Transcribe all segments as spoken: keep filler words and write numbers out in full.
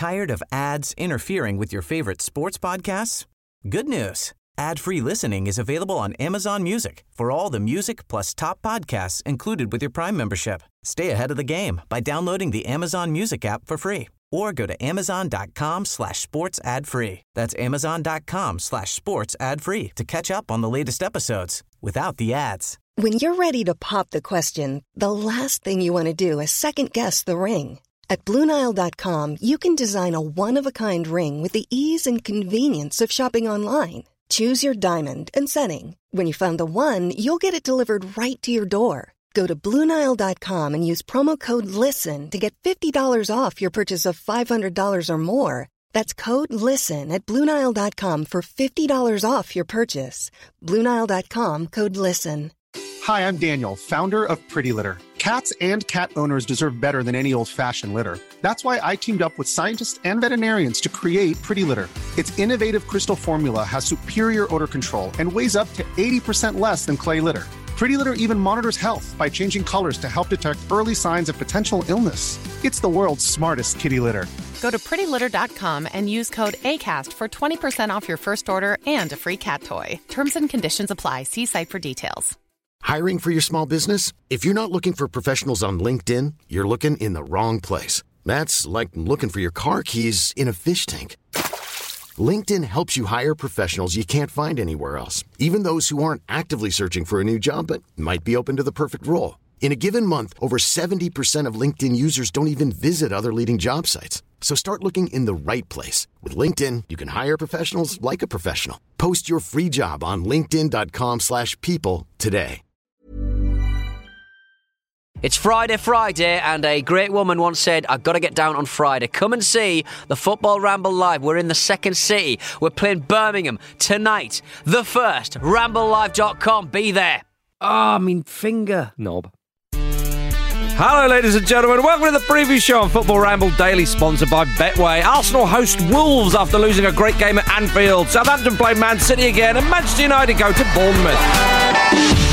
Tired of ads interfering with your favorite sports podcasts? Good news. Ad-free listening is available on Amazon Music for all the music plus top podcasts included with your Prime membership. Stay ahead of the game by downloading the Amazon Music app for free or go to amazon.com slash sports ad free. That's amazon.com slash sports ad free to catch up on the latest episodes without the ads. When you're ready to pop the question, the last thing you want to do is second-guess the ring. At Blue Nile dot com, you can design a one-of-a-kind ring with the ease and convenience of shopping online. Choose your diamond and setting. When you find the one, you'll get it delivered right to your door. Go to Blue Nile dot com and use promo code LISTEN to get fifty dollars off your purchase of five hundred dollars or more. That's code LISTEN at Blue Nile dot com for fifty dollars off your purchase. Blue Nile dot com, code LISTEN. Hi, I'm Daniel, founder of Pretty Litter. Cats and cat owners deserve better than any old-fashioned litter. That's why I teamed up with scientists and veterinarians to create Pretty Litter. Its innovative crystal formula has superior odor control and weighs up to eighty percent less than clay litter. Pretty Litter even monitors health by changing colors to help detect early signs of potential illness. It's the world's smartest kitty litter. Go to pretty litter dot com and use code ACAST for twenty percent off your first order and a free cat toy. Terms and conditions apply. See site for details. Hiring for your small business? If you're not looking for professionals on LinkedIn, you're looking in the wrong place. That's like looking for your car keys in a fish tank. LinkedIn helps you hire professionals you can't find anywhere else, even those who aren't actively searching for a new job but might be open to the perfect role. In a given month, over seventy percent of LinkedIn users don't even visit other leading job sites. So start looking in the right place. With LinkedIn, you can hire professionals like a professional. Post your free job on linkedin dot com slash people today. It's Friday, Friday, and a great woman once said, I've got to get down on Friday. Come and see the Football Ramble live. We're in the second city. We're playing Birmingham tonight. The first, ramble live dot com. Be there. Ah, oh, I mean, finger knob. Hello, ladies and gentlemen. Welcome to the preview show on Football Ramble Daily, sponsored by Betway. Arsenal host Wolves after losing a great game at Anfield. Southampton play Man City again, and Manchester United go to Bournemouth.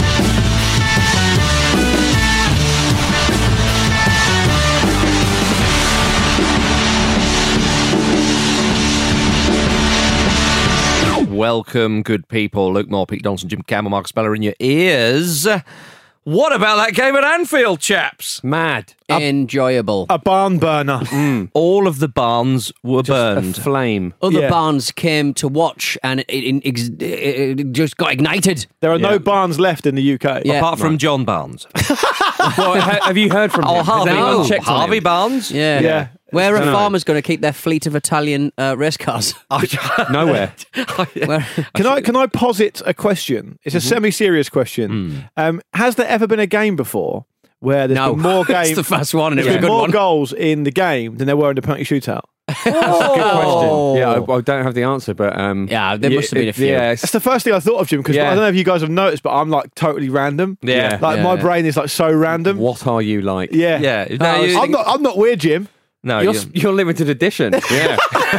Welcome, good people. Luke Moore, Pete Donaldson, Jim Campbell, Marcus Speller in your ears. What about that game at Anfield, chaps? Mad. A, Enjoyable. A barn burner. Mm. All of the barns were just burned. A flame. Other yeah. barns came to watch and it, it, it, it just got ignited. There are yeah. no barns left in the U K. Yeah. Apart from right. John Barnes. Well, have you heard from oh, him? Harvey, no. checked Harvey Barnes? Yeah. yeah. Where are no. farmers going to keep their fleet of Italian uh, race cars? Nowhere. Where? Can I can I posit a question? It's a mm-hmm. semi-serious question. Mm. Um, has there ever been a game before where there's no. been more games? It's the first one, and it there's was a good more one. goals in the game than there were in the penalty shootout? That's a good question. Yeah, I, I don't have the answer, but um, yeah, there must have been a few. Yeah, that's the first thing I thought of, Jim, because yeah. I don't know if you guys have noticed, but I'm like totally random. Yeah, like yeah. my brain is like so random. What are you like? Yeah, yeah. No, no, I'm not. I'm not weird, Jim. No, you're, you're, you're limited edition. Yeah.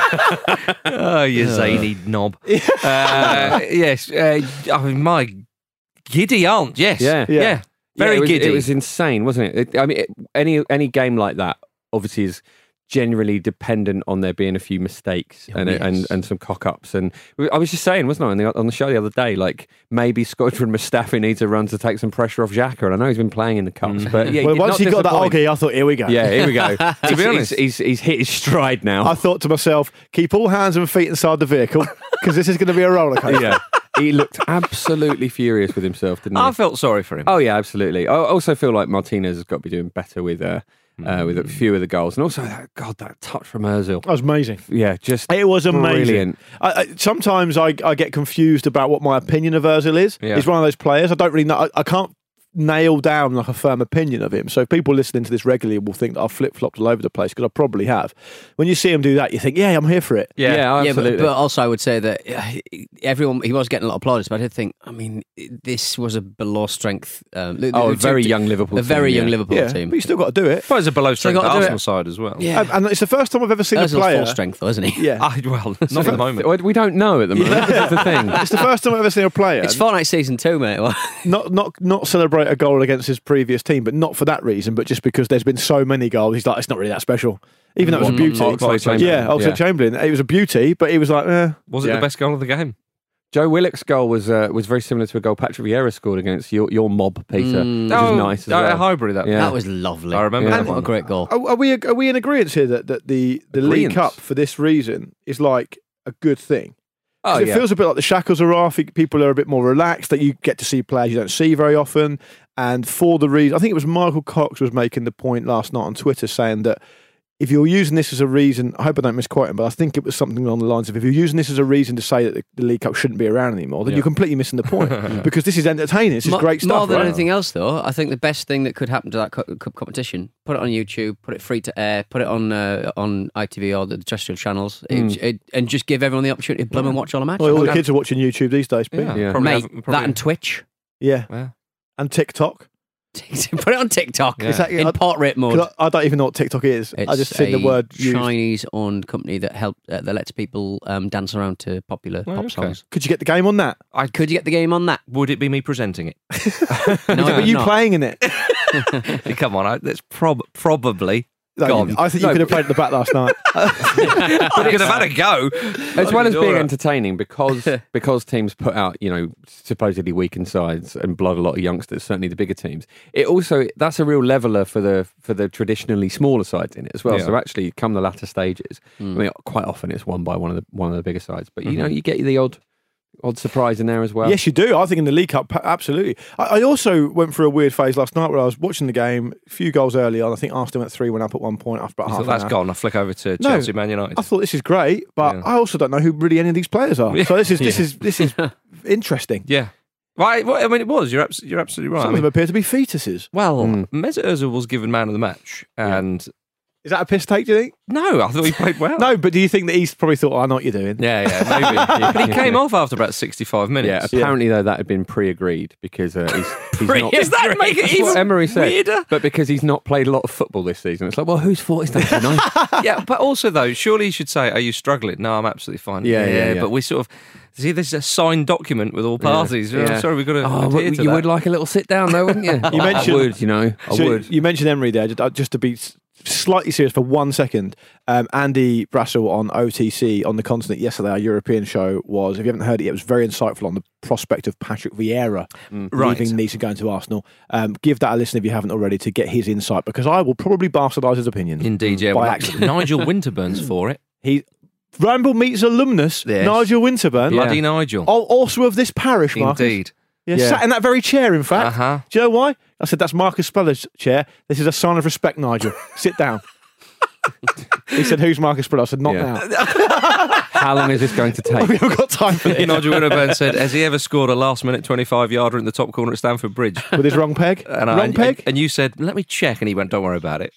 Oh, you zany knob. Uh, yes. Uh, I mean, my giddy aunt. Yes. Yeah. Yeah. yeah. Very yeah, it was, giddy. It was insane, wasn't it? it I mean, it, any any game like that obviously is generally dependent on there being a few mistakes oh, and, yes. and and some cock-ups. And I was just saying, wasn't I, on the, on the show the other day, like maybe Squadron Mustafi needs a run to take some pressure off Xhaka. And I know he's been playing in the cups, but yeah, well, once he got that disappoint. oggy, I thought, here we go. Yeah, here we go. To be honest, he's, he's, he's hit his stride now. I thought to myself, keep all hands and feet inside the vehicle because this is going to be a roller coaster. Yeah. He looked absolutely furious with himself, didn't he? I felt sorry for him. Oh, yeah, absolutely. I also feel like Martinez has got to be doing better with uh, uh, with a few of the goals. And also, that, God, that touch from Ozil. That was amazing. Yeah, just It was amazing. Brilliant. I, I, sometimes I, I get confused about what my opinion of Ozil is. Yeah. He's one of those players. I don't really know. I, I can't nail down like a firm opinion of him. So people listening to this regularly will think that I've flip-flopped all over the place, because I probably have. When you see him do that, you think, yeah, I'm here for it. Yeah, yeah, absolutely. Yeah, but, but also I would say that uh, everyone, he was getting a lot of plaudits, but I did think, I mean, this was a below strength. Um, oh, a very young Liverpool a team. A very young yeah. Liverpool yeah, team. But you still got to do it. Well, it's a below strength so Arsenal side as well. Yeah. And, and it's the first time I've ever seen Ozil's a player. full strength, though, isn't he? Yeah. I, well, not at the moment. We don't know at the moment. That's the thing. It's the first time I've ever seen a player. It's Fortnite season two, mate. not not not celebrate celebrate a goal against his previous team, but not for that reason, but just because there's been so many goals. He's like, it's not really that special. Even though it was a beauty. Oxlade-Chamberlain. Yeah, Oxlade-Chamberlain. It was a beauty, but he was like, eh. Was it Yeah. the best goal of the game? Joe Willock's goal was uh, was very similar to a goal Patrick Vieira scored against your, your mob, Peter, Mm. which Oh, is nice as uh, well. Highbury, that. Yeah. That was lovely. I remember Yeah. that What a one. great goal. Are, are we are we in agreement here that, that the, the League Agreeance. Cup for this reason is like a good thing? Oh, 'Cause it yeah. feels a bit like the shackles are off. People are a bit more relaxed. That you get to see players you don't see very often. And for the reason, I think it was Michael Cox was making the point last night on Twitter saying that if you're using this as a reason, I hope I don't misquote him, but I think it was something along the lines of if you're using this as a reason to say that the, the League Cup shouldn't be around anymore, then Yeah. you're completely missing the point because this is entertaining. This is Mo- great stuff. More than right? anything else, though, I think the best thing that could happen to that cup cup competition: put it on YouTube, put it free to air, put it on uh, on I T V or the terrestrial channels, it, it, and just give everyone the opportunity to bloom and watch all the matches. Well, all the kids are watching YouTube these days, Pete. Yeah. Yeah. Probably Mate, have- probably- that and Twitch. Yeah. Yeah. And TikTok. Put it on TikTok Yeah. Exactly. in I- portrait mode. 'Cause I I don't even know what TikTok is. I It's just see the a word used. Chinese-owned company that help uh, that lets people um, dance around to popular Oh, pop okay. songs. Could you get the game on that? I Could you get the game on that? Would it be me presenting it? No, Are you not. playing in it? Come on, I, that's prob- probably. No, Gone. I think you No, could have played at the back last night. I could have had a go. As well as being Dora. entertaining, because because teams put out, you know, supposedly weakened sides and blood a lot of youngsters, certainly the bigger teams. It also that's a real leveler for the for the traditionally smaller sides in it as well. Yeah. So actually, come the latter stages, I mean, quite often it's won by one of the one of the bigger sides. But you know, you get the odd odd surprise in there as well. Yes, you do. I think in the League Cup, absolutely. I, I also went through a weird phase last night where I was watching the game, a few goals early on. I think Arsenal went three one up at one point after about I half thought an that's hour. gone. I flick over to No. Chelsea, Man United. I thought this is great, but Yeah. I also don't know who really any of these players are. So this is this Yeah. is this is interesting. Yeah. Right. Well, I mean, it was. You're, abs- you're absolutely right. Some I of them mean, appear to be fetuses. well, Mm. Mesut Ozil was given man of the match, and Is that a piss take? Do you think? no, I thought he played well. No, but do you think that he's probably thought, oh, "I know what you're doing"? Yeah, yeah, maybe. But he came off after about sixty-five Yeah, minutes. apparently though that had been pre-agreed because uh, he's, he's not. Does that make it That's even what Emery said. weirder? But because he's not played a lot of football this season, it's like, well, whose fault is that? You know? Yeah, but also though, surely you should say, "Are you struggling?" No, I'm absolutely fine. Yeah, yeah, yeah. But we sort of see this is a signed document with all parties. Yeah. I'm sorry, we've got to Oh, adhere but to you that. would like a little sit down though, wouldn't you? You mentioned- I would, you know, I So would. You mentioned Emery there, just, uh, just to be s- slightly serious for one second. Um, Andy Brassel on O T C on the continent yesterday, our European show, was, if you haven't heard it yet, it was very insightful on the prospect of Patrick Vieira Right. leaving Nice and going to Arsenal. Um, give that a listen if you haven't already to get his insight, because I will probably bastardise his opinions. Indeed, yeah. By Well, accident. Nigel Winterburn's for it. He Ramble meets alumnus, Yes. Nigel Winterburn, Bloody Nigel. al- also of this parish, Marcus. Indeed. Yeah, Yeah. sat in that very chair, in fact. Uh-huh. Do you know why? I said, that's Marcus Speller's chair. This is a sign of respect, Nigel. Sit down. He said, who's Marcus Speller? I said, not Yeah. now. How long is this going to take? We haven't got time for this. Nigel Winterburn said, "Has he ever scored a last-minute twenty-five yarder in the top corner at Stamford Bridge?" With his wrong peg? And I- wrong and, peg? And you said, "Let me check," and he went, "Don't worry about it."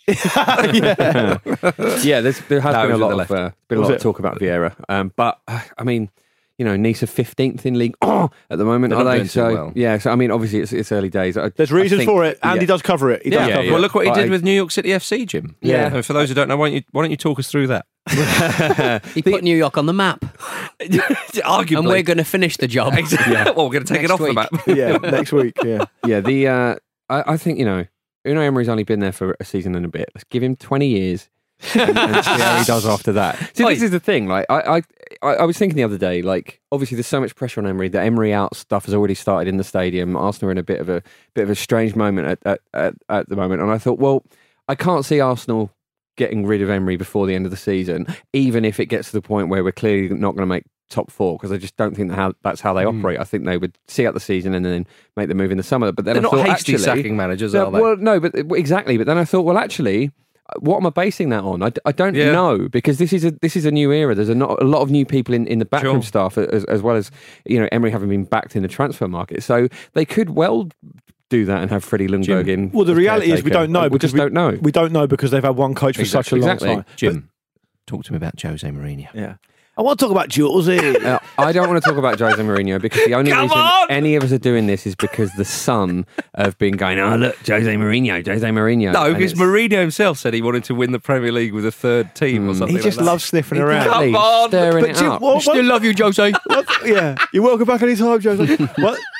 Yeah, there's, there has No, been it a was at lot the of left. uh, been a Was lot it? of talk about Vieira, um, but uh, I mean, you know, Nice are fifteenth in League at the moment, They're are not they? doing too So well. yeah, so I mean, obviously it's, it's early days. I, There's I reasons think- for it. Andy yeah. does cover it. He does Yeah, cover well, it. look what he But did I- with New York City F C, Jim. Yeah. And for those who don't know, why don't you, why don't you talk us through that? He put New York on the map, Arguably. and we're going to finish the job. Well, we're going to take it Next off week. the map. Yeah, next week. Yeah. Yeah, the uh, I, I think you know, Unai Emery's only been there for a season and a bit. Let's give him twenty years. and, and see how he does after that. See, Oi. this is the thing. Like, I, I, I was thinking the other day. Like, obviously, there's so much pressure on Emery. The Emery out stuff has already started in the stadium. Arsenal are in a bit of a bit of a strange moment at at, at, at the moment. And I thought, well, I can't see Arsenal getting rid of Emery before the end of the season, even if it gets to the point where we're clearly not going to make top four, because I just don't think that how that's how they operate. I think they would see out the season and then make the move in the summer. But then They're I not thought, hasty actually, sacking managers, no, are they? well, no, but exactly. But then I thought, well, actually, what am I basing that on? I, I don't Yeah. know, because this is a this is a new era. There's a, not, a lot of new people in, in the backroom Sure. staff, as, as well as, you know, Emery having been backed in the transfer market. So they could well do that and have Freddie Lundberg in. Well, the as reality is we caretaker. don't know We because just we don't know. We don't know because they've had one coach for such a long Exactly. time. Jim, talk to me about Jose Mourinho. But- yeah. I want to talk about Julesy. Uh, I don't want to talk about Jose Mourinho because the only Come reason on! any of us are doing this is because the Sun have been going, oh, look, Jose Mourinho, Jose Mourinho. No, And because it's- Mourinho himself said he wanted to win the Premier League with a third team or something. he just like that. loves sniffing around. Come Exactly, on! stirring But it Jim, up. what- Still love you, Jose. What? Yeah, you're welcome back anytime, Jose. What?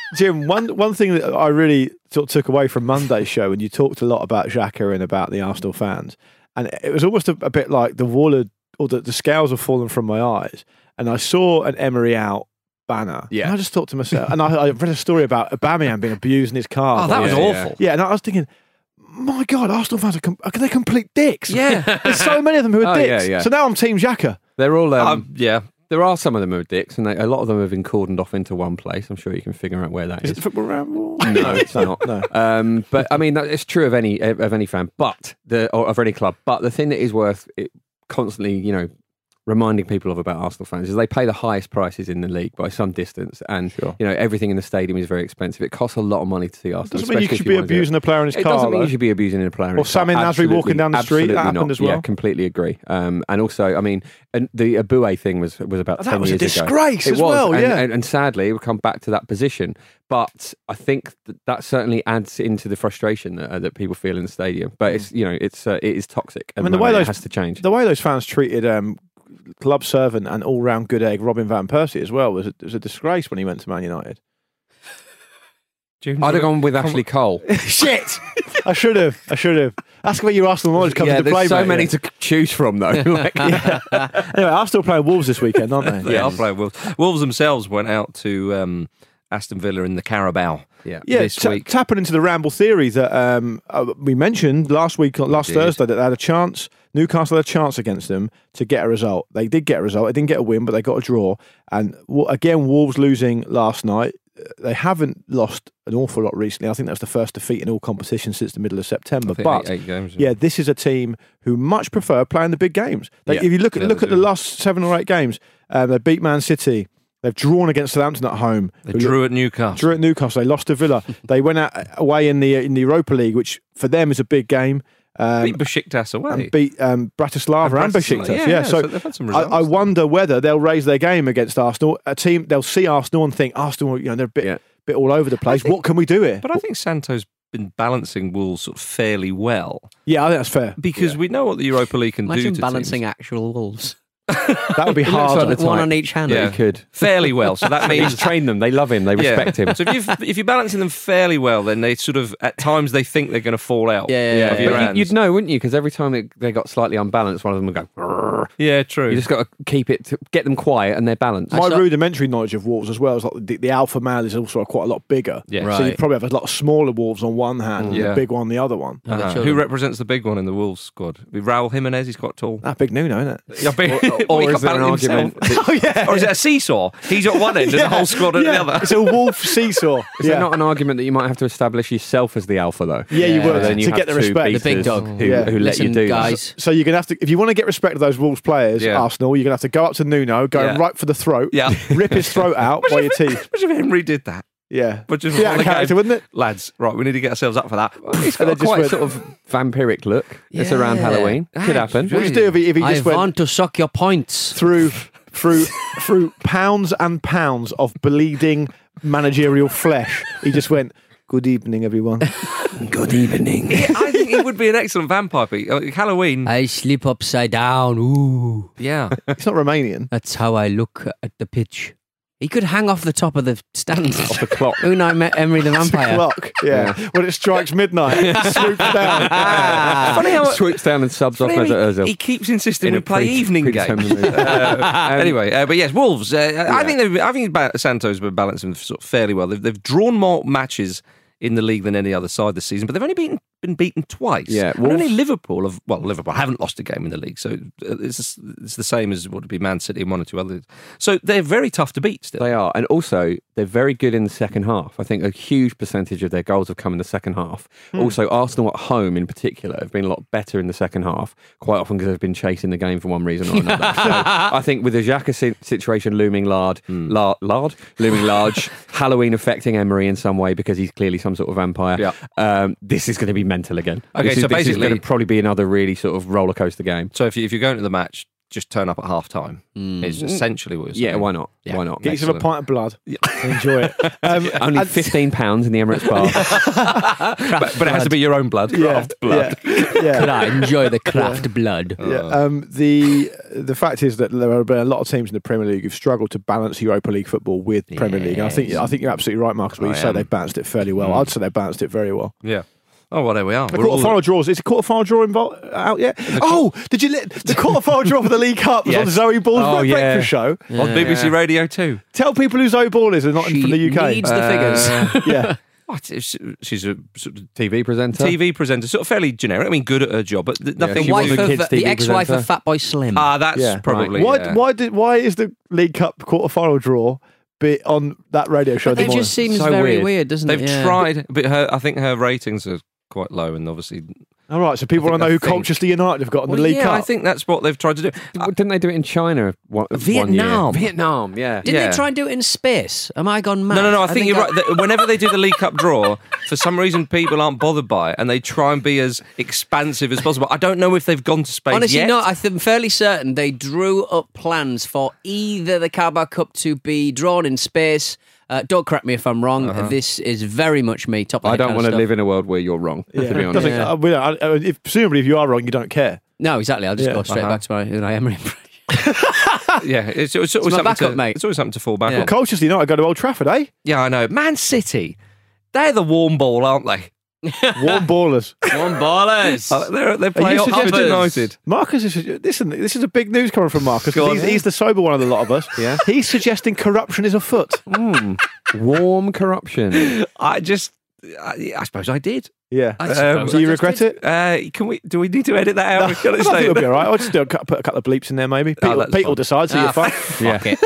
Jim, one one thing that I really sort of took away from Monday's show, and you talked a lot about Xhaka and about the Arsenal fans, and it was almost a, a bit like the wall had, or the, the scales have fallen from my eyes, and I saw an Emery out banner. Yeah. And I just thought to myself, and I, I read a story about Aubameyang being abused in his car. Oh, that was yeah, awful. Yeah, and I was thinking, my God, Arsenal fans are, com- are they complete dicks? Yeah. There's so many of them who are Oh, yeah, dicks. yeah. So now I'm Team Xhaka. They're all. Um, Um, yeah. There are some of them who are dicks, and they, a lot of them have been cordoned off into one place. I'm sure you can figure out where that Is is. it football ramble? No, it's not. No. Um, but I mean, that- it's true of any of any fan, but the or of any club. But the thing that is worth it, constantly, you know, reminding people of about Arsenal fans is they pay the highest prices in the league by some distance, and Sure. you know everything in the stadium is very expensive. It costs a lot of money to see Arsenal. Doesn't mean you especially should if be wanna do it. abusing a player in his It car. doesn't mean though. you should be abusing a player. in Or his car. Sami Nasri Absolutely- walking down the street, that absolutely happened not. as well. Yeah, completely agree. Um, and also, I mean, and the Abue thing was was about Oh, ten that was a years ago. disgrace It as was, well, and, yeah. and, and sadly, we'll come back to that position. But I think that, that certainly adds into the frustration that, uh, that people feel in the stadium. But it's you know it's uh, it is toxic. I at mean, the the way moment. those It has to change. The way those fans treated um, club servant and all-round good egg Robin van Persie as well was a, was a disgrace when he went to Man United. I'd have gone with Ashley Cole. Shit! I should have. I should have. Ask about your Arsenal knowledge comes yeah, into there's play, so mate, many yeah. to choose from though. Like, Yeah. Anyway, Arsenal playing Wolves this weekend, aren't they? Yeah, I'll play Wolves. Wolves themselves went out to um, Aston Villa in the Carabao. yeah. Yeah, this ta- week. tapping into the ramble theory that um, uh, we mentioned last week, last did. Thursday, that they had a chance. Newcastle had a chance against them to get a result. They did get a result. They didn't get a win, but they got a draw. And w- again, Wolves losing last night. They haven't lost an awful lot recently. I think that's the first defeat in all competitions since the middle of September. I think But eight, eight games. yeah, this is a team who much prefer playing the big games. They, Yeah. if you look at Yeah, look they at the do. last seven or eight games, um, they beat Man City. They've drawn against Southampton at home. They who drew at Newcastle. Drew at Newcastle. They lost to Villa. They went out away in the in the Europa League, which for them is a big game. Um, beat Besiktas away. and beat um, Bratislava and, And Besiktas. Bratislava, Yeah, yeah, so, so they've had some I, results I there. wonder whether they'll raise their game against Arsenal. A team they'll see Arsenal and think Arsenal, you know, they're a bit Yeah. bit all over the place. think- What can we do here? But I think Santo's been balancing Wolves sort of fairly well Yeah, I think that's fair. because we know what the Europa League can do Imagine to balancing teams. actual wolves. That would be It looks hard. like the One type. on each hand. Yeah. He could. fairly well. So that He's means trained them. They love him. They Yeah. respect him. So if you if you're balancing them fairly well, then they sort of at times they think they're going to fall out. Yeah, yeah, of yeah. your But you- hands. you'd know, wouldn't you? Because every time it, they got slightly unbalanced, one of them would go. "Grrr." Yeah, true. You just got to keep it, to get them quiet, and they're balanced. My saw- rudimentary knowledge of wolves as well is like the, the alpha male is also quite a lot bigger. Yeah. So Right. you'd probably have a lot of smaller wolves on one hand and Yeah. a big one on the other one. And the Uh-huh. Who children. represents the big one in the Wolves squad? With Raul Jimenez, he's quite tall. That big Nuno, isn't it? Yeah, big- or well, he is can't there an balance himself. argument? that- Oh yeah. Or is it a seesaw? He's at one end and the whole squad at yeah. the other. It's a wolf seesaw. Is yeah. there not an argument that you might have to establish yourself as the alpha, though? Yeah, you Yeah. would But then you to have get the two respect. The big beaters dog. who, Yeah. who let Listen, you do that. guys. So you're gonna have to, if you want to get respect of those Wolves players, Yeah. Arsenal, you're gonna have to go up to Nuno, go Yeah. right for the throat, Yeah. rip his throat out by your teeth. Imagine if Henry did that. Yeah, But just yeah, before the character, game. wouldn't it? Lads, right, we need to get ourselves up for that. He's And got they a just quite went- sort of vampiric look. It's around Yeah. Halloween. Could happen. What would you do if he, if he I just went want to suck your points. through through through pounds and pounds of bleeding managerial flesh? He just went, "Good evening, everyone." Good evening. I think he would be an excellent vampire. Pete. Uh, Halloween. I sleep upside down. Ooh. Yeah. It's not Romanian. That's how I look at the pitch. He could hang off the top of the stand. Off the clock. Unai met Emery the vampire. Clock. Yeah. When it strikes midnight, swoops down. Funny how Swoops down and subs off funny Mesut he, Ozil. he keeps insisting In we a play pre- evening games. predetermined move. Uh, anyway, uh, but yes, Wolves. Uh, I think they've, I think ba- Santos been balancing sort of fairly well. They've, they've drawn more matches in the league than any other side this season, but they've only beaten, been beaten twice. Yeah, and only Wolves- Liverpool have well, Liverpool haven't lost a game in the league, so it's it's the same as what would be Man City and one or two others. So they're very tough to beat still. They are. And also, they're very good in the second half. I think a huge percentage of their goals have come in the second half. Also, Arsenal at home in particular have been a lot better in the second half, quite often because they've been chasing the game for one reason or another. So I think with the Xhaka si- situation looming large, lar- lard, looming large, Halloween affecting Emery in some way because he's clearly some sort of vampire, Yeah. um, this is going to be mental again. Okay, this is, so this is basically- going to probably be another really sort of roller coaster game. So if, you, if you're going to the match, just turn up at half time. Mm. Is essentially what you're saying. Yeah, why not? Yeah. Why not? Get yourself a pint of blood. Yeah. Enjoy it. Um, Only fifteen pounds in the Emirates bar. but, but it has to be your own blood, craft yeah, blood. Yeah, yeah. Could I enjoy the craft blood? Yeah. Um, the the fact is that there have been a lot of teams in the Premier League who've struggled to balance Europa League football with Yes. Premier League. And I think I think you're absolutely right, Marcus, when you I say am. they've balanced it fairly well. Mm. I'd say they've balanced it very well. Yeah. Oh, well, there we are. The We're all- quarter-final draws. Is the quarter-final draw involved out yet? Oh, did you? Let, the quarter-final draw for the League Cup was Yes. on Zoe Ball's Oh, yeah. breakfast show. on B B C Radio two. Tell people who Zoe Ball is and not She from the U K. needs the figures. yeah. What? Is- She's a sort of T V presenter. T V presenter, sort of fairly generic. I mean, good at her job, but th- nothing. she was Wife a of, kids' the T V ex-wife presenter. of Fatboy Slim. Ah, that's Yeah. probably. Why? yeah. Why did? Why is the League Cup quarter-final draw bit on that radio show? But this it morning? just seems So very weird. weird, doesn't They've it? Yeah. tried, but her, I think her ratings are quite low, and obviously. All right, so people I want to know think who I think- Colchester United have got in Well, the League yeah, Cup. I think that's what they've tried to do. Well, Didn't they do it in China? One, Vietnam. One year? Vietnam, yeah. Didn't Yeah. they try and do it in space? Am I gone mad? No, no, no. I, think, you're I- right. That Whenever they do the League Cup draw, for some reason people aren't bothered by it, and they try and be as expansive as possible. I don't know if they've gone to space Honestly, yet. no, I th- I'm fairly certain they drew up plans for either the Carabao Cup to be drawn in space. Uh, don't correct me if I'm wrong. Uh-huh. This is very much me. Top of I the don't head want kind to of live stuff. in a world where you're wrong, Yeah. to be honest. Doesn't- Yeah. uh, we don't- uh, if, presumably, if you are wrong, you don't care. No, exactly. I'll just Yeah. go straight Uh-huh. back to my Unai Emery impression. Yeah, it's, it's always my something backup, to, mate. It's always something to fall back Yeah. on. Colchester United go to Old Trafford, eh? Yeah, I know. Man City, they're the warm ball, aren't they? Warm ballers. One ballers. Uh, they're they're Are playing you Oxford suggesting- United. Marcus is listen. This is a big news coming from Marcus. 'cause Go on. He's, he's the sober one of the lot of us. Yeah. He's suggesting corruption is afoot. Mm. Warm corruption. I just, I, I suppose I did. Yeah. I suppose do I you just regret did. it? Uh, can we? Do we need to edit that out? No, We've got to I say think it'll be that. all right. I'll just do a, cou- put a couple of bleeps in there, maybe. Pete, that's Pete fine. will decide, so Ah, you're fine. fuck Yeah.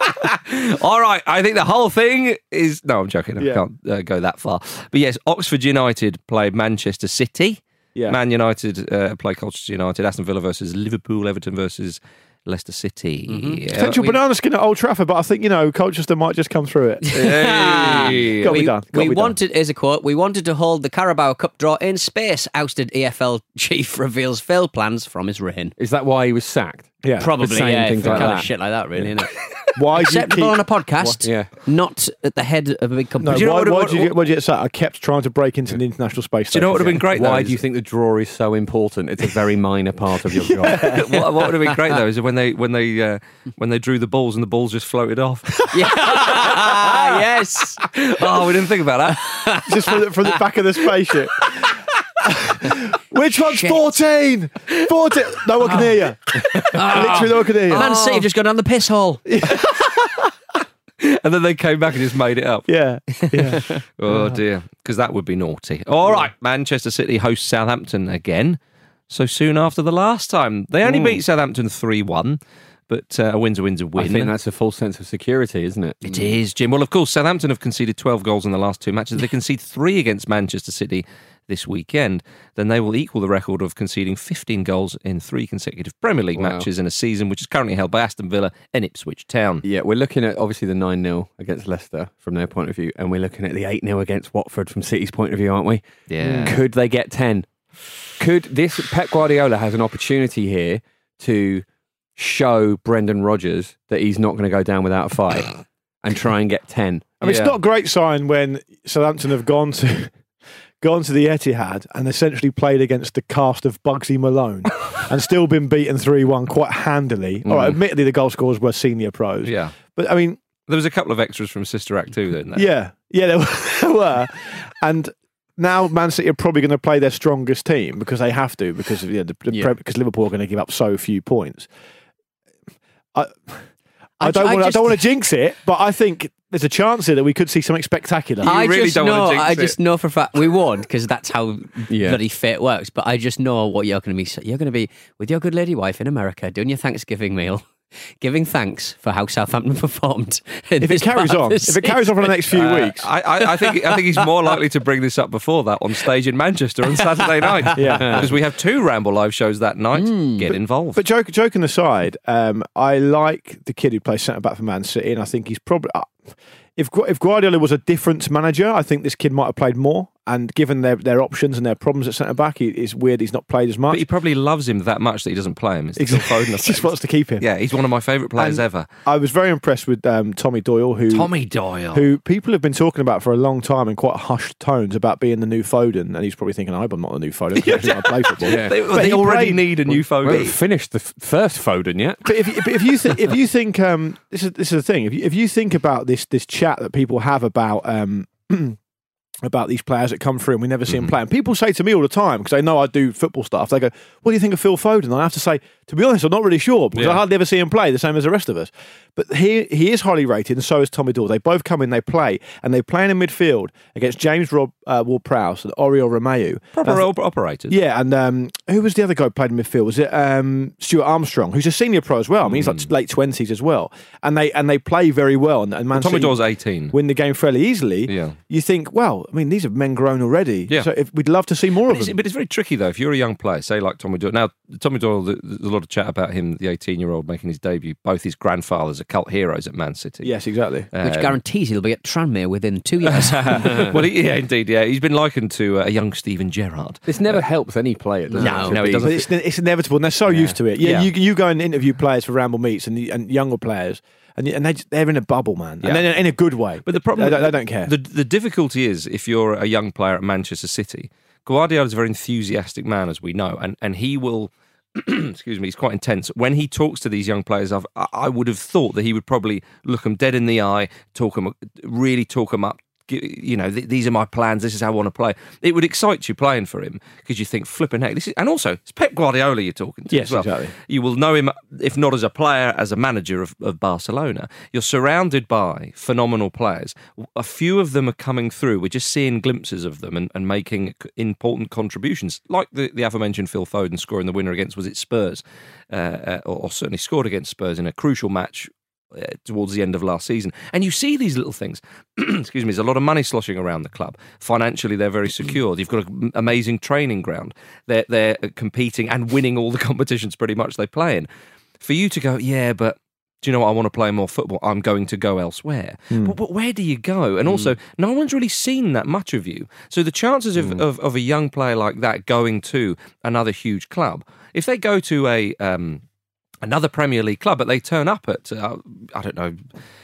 it. All right, I think the whole thing is. No, I'm joking. I Yeah. can't uh, go that far. But yes, Oxford United played Manchester City. Yeah. Man United uh, play Colchester United. Aston Villa versus Liverpool. Everton versus Leicester City. Yeah, Potential we- banana skin at Old Trafford, but I think, you know, Colchester might just come through it. Hey. Got to we be done. Got to we be done. wanted, here's a quote, we wanted to hold the Carabao Cup draw in space. Ousted E F L chief reveals failed plans from his reign. Is that why he was sacked? Yeah. Probably, saying yeah, things for like kind that. of shit like that, really, isn't it? Why do you Acceptable keep... on a podcast, What? Yeah. not at the head of a big company. No, Do you know why, what- why what- did you get, what did you get sacked? I kept trying to break into the International Space Do you know what would have been great? Though, Why is- do you think the draw is so important? It's a very minor part of your job. what, what would have been great though is when they when they uh, when they drew the balls and the balls just floated off. Yeah. Yes. Oh, we didn't think about that. Just from the, from the back of the spaceship. Which one's Shit. fourteen? fourteen. No one can hear you. Literally, no one can hear you. Man City have just gone down the piss hole. And then they came back and just made it up. Yeah. Yeah. Oh dear, because that would be naughty. All right, Manchester City host Southampton again. So soon after the last time, they only beat Southampton three one, but uh, a win's a win's a win. I think that's a false sense of security, isn't it? It is, Jim. Well, of course, Southampton have conceded twelve goals in the last two matches. They concede three against Manchester City this weekend. Then they will equal the record of conceding fifteen goals in three consecutive Premier League Wow. matches in a season, which is currently held by Aston Villa and Ipswich Town. Yeah, we're looking at obviously the nine nil against Leicester from their point of view, and we're looking at the eight nil against Watford from City's point of view, aren't we? Yeah. Could they get ten? Could this Pep Guardiola has an opportunity here to show Brendan Rodgers that he's not going to go down without a fight and try and get ten? I mean, Yeah. it's not a great sign when Southampton have gone to gone to the Etihad and essentially played against the cast of Bugsy Malone and still been beaten three one quite handily. All right, admittedly, the goal scorers were senior pros. Yeah. But, I mean, There was a couple of extras from Sister Act too, didn't there? yeah. Yeah, there were. there were. And now Man City are probably going to play their strongest team because they have to, because of, yeah, the, the Yeah. Pre- because Liverpool are going to give up so few points. I, I I don't ju- I want. I just- don't want to jinx it, but I think there's a chance here that we could see something spectacular. You I really just don't wanna know. jinx I it. just know for a fact we won't because that's how Yeah. bloody fate works. But I just know what you're going to be. You're going to be with your good lady wife in America doing your Thanksgiving meal, giving thanks for how Southampton performed. in if it this carries part of on, the if it carries on for the next few Uh, weeks, I, I, I think I think he's more likely to bring this up before that on stage in Manchester on Saturday night. Yeah. because we have two Ramble Live shows that night. Get involved. But joke, joking aside, um, I like the kid who plays centre back for Man City, and I think he's probably uh, if Gu- if Guardiola was a different manager, I think this kid might have played more. and given their, their options and their problems at centre back, he, it's weird he's not played as much. But he probably loves him that much that he doesn't play him. It's exactly. He just wants to keep him. Yeah, he's one of my favourite players and ever. I was very impressed with um, Tommy Doyle, who Tommy Doyle, who people have been talking about for a long time in quite hushed tones about being the new Foden, and he's probably thinking, "I'm not the new Foden. I play football." Yeah. They, they already played, need a new Foden. We haven't finished the f- first Foden yet. But if, but if you th- if you think um, this is this is the thing, if you, if you think about this this chat that people have about. Um, about these players that come through and we never see mm-hmm. them play. And people say to me all the time, because they know I do football stuff, they go, what do you think of Phil Foden? And I have to say, to be honest, I'm not really sure, because yeah. I hardly ever see him play, the same as the rest of us. But he he is highly rated, and so is Tommy Doyle. They both come in, they play, and they play in midfield against James Rob, uh, Ward-Prowse and Oriol Romeu. Proper uh, op- operators. Yeah, and um, who was the other guy who played in midfield? Was it um, Stuart Armstrong, who's a senior pro as well? I mean, he's like mm. late twenties as well. And they and they play very well. And, and Man Tommy City Doyle's eighteen. Win the game fairly easily. Yeah. You think, well, I mean, these are men grown already. Yeah. So if, we'd love to see more but of them. But it's very tricky, though. If you're a young player, say like Tommy Doyle. Now, Tommy Doyle, there's a lot of chat about him, the eighteen-year-old making his debut. Both his grandfathers are cult heroes at Man City. Yes, exactly. Um, Which guarantees he'll be at Tranmere within two years. well, he, yeah, indeed, yeah. He's been likened to uh, a young Steven Gerrard. This never uh, helps any player, does no, it? No, it doesn't. But it's, it's inevitable, and they're so yeah. used to it. Yeah, yeah. You, you go and interview players for Ramble Meets and, and younger players, and, and they just, they're in a bubble, man. Yeah. And they're in a good way. But the problem, they don't, they don't care. The, the difficulty is, if you're a young player at Manchester City, Guardiola's a very enthusiastic man, as we know, and, and he will... excuse me, he's quite intense. When he talks to these young players, I've, I would have thought that he would probably look them dead in the eye, talk them, really talk them up. You know, th- these are my plans. This is how I want to play. It would excite you playing for him because you think, flipping heck, this is, and also it's Pep Guardiola you're talking to. Yes, as well. Exactly. You will know him, if not as a player, as a manager of, of Barcelona. You're surrounded by phenomenal players. A few of them are coming through. We're just seeing glimpses of them and, and making important contributions, like the, the aforementioned Phil Foden scoring the winner against, was it Spurs, uh, uh, or, or certainly scored against Spurs in a crucial match Uh, towards the end of last season. And you see these little things. Excuse me, there's a lot of money sloshing around the club. Financially, they're very secure. You've got an amazing training ground. They're, they're competing and winning all the competitions pretty much they play in. For you to go, yeah, but do you know what? I want to play more football. I'm going to go elsewhere. Mm. But, but where do you go? And also, mm. no one's really seen that much of you. So the chances of, mm. of, of a young player like that going to another huge club, if they go to a... Um, another Premier League club, but they turn up at, uh, I don't know,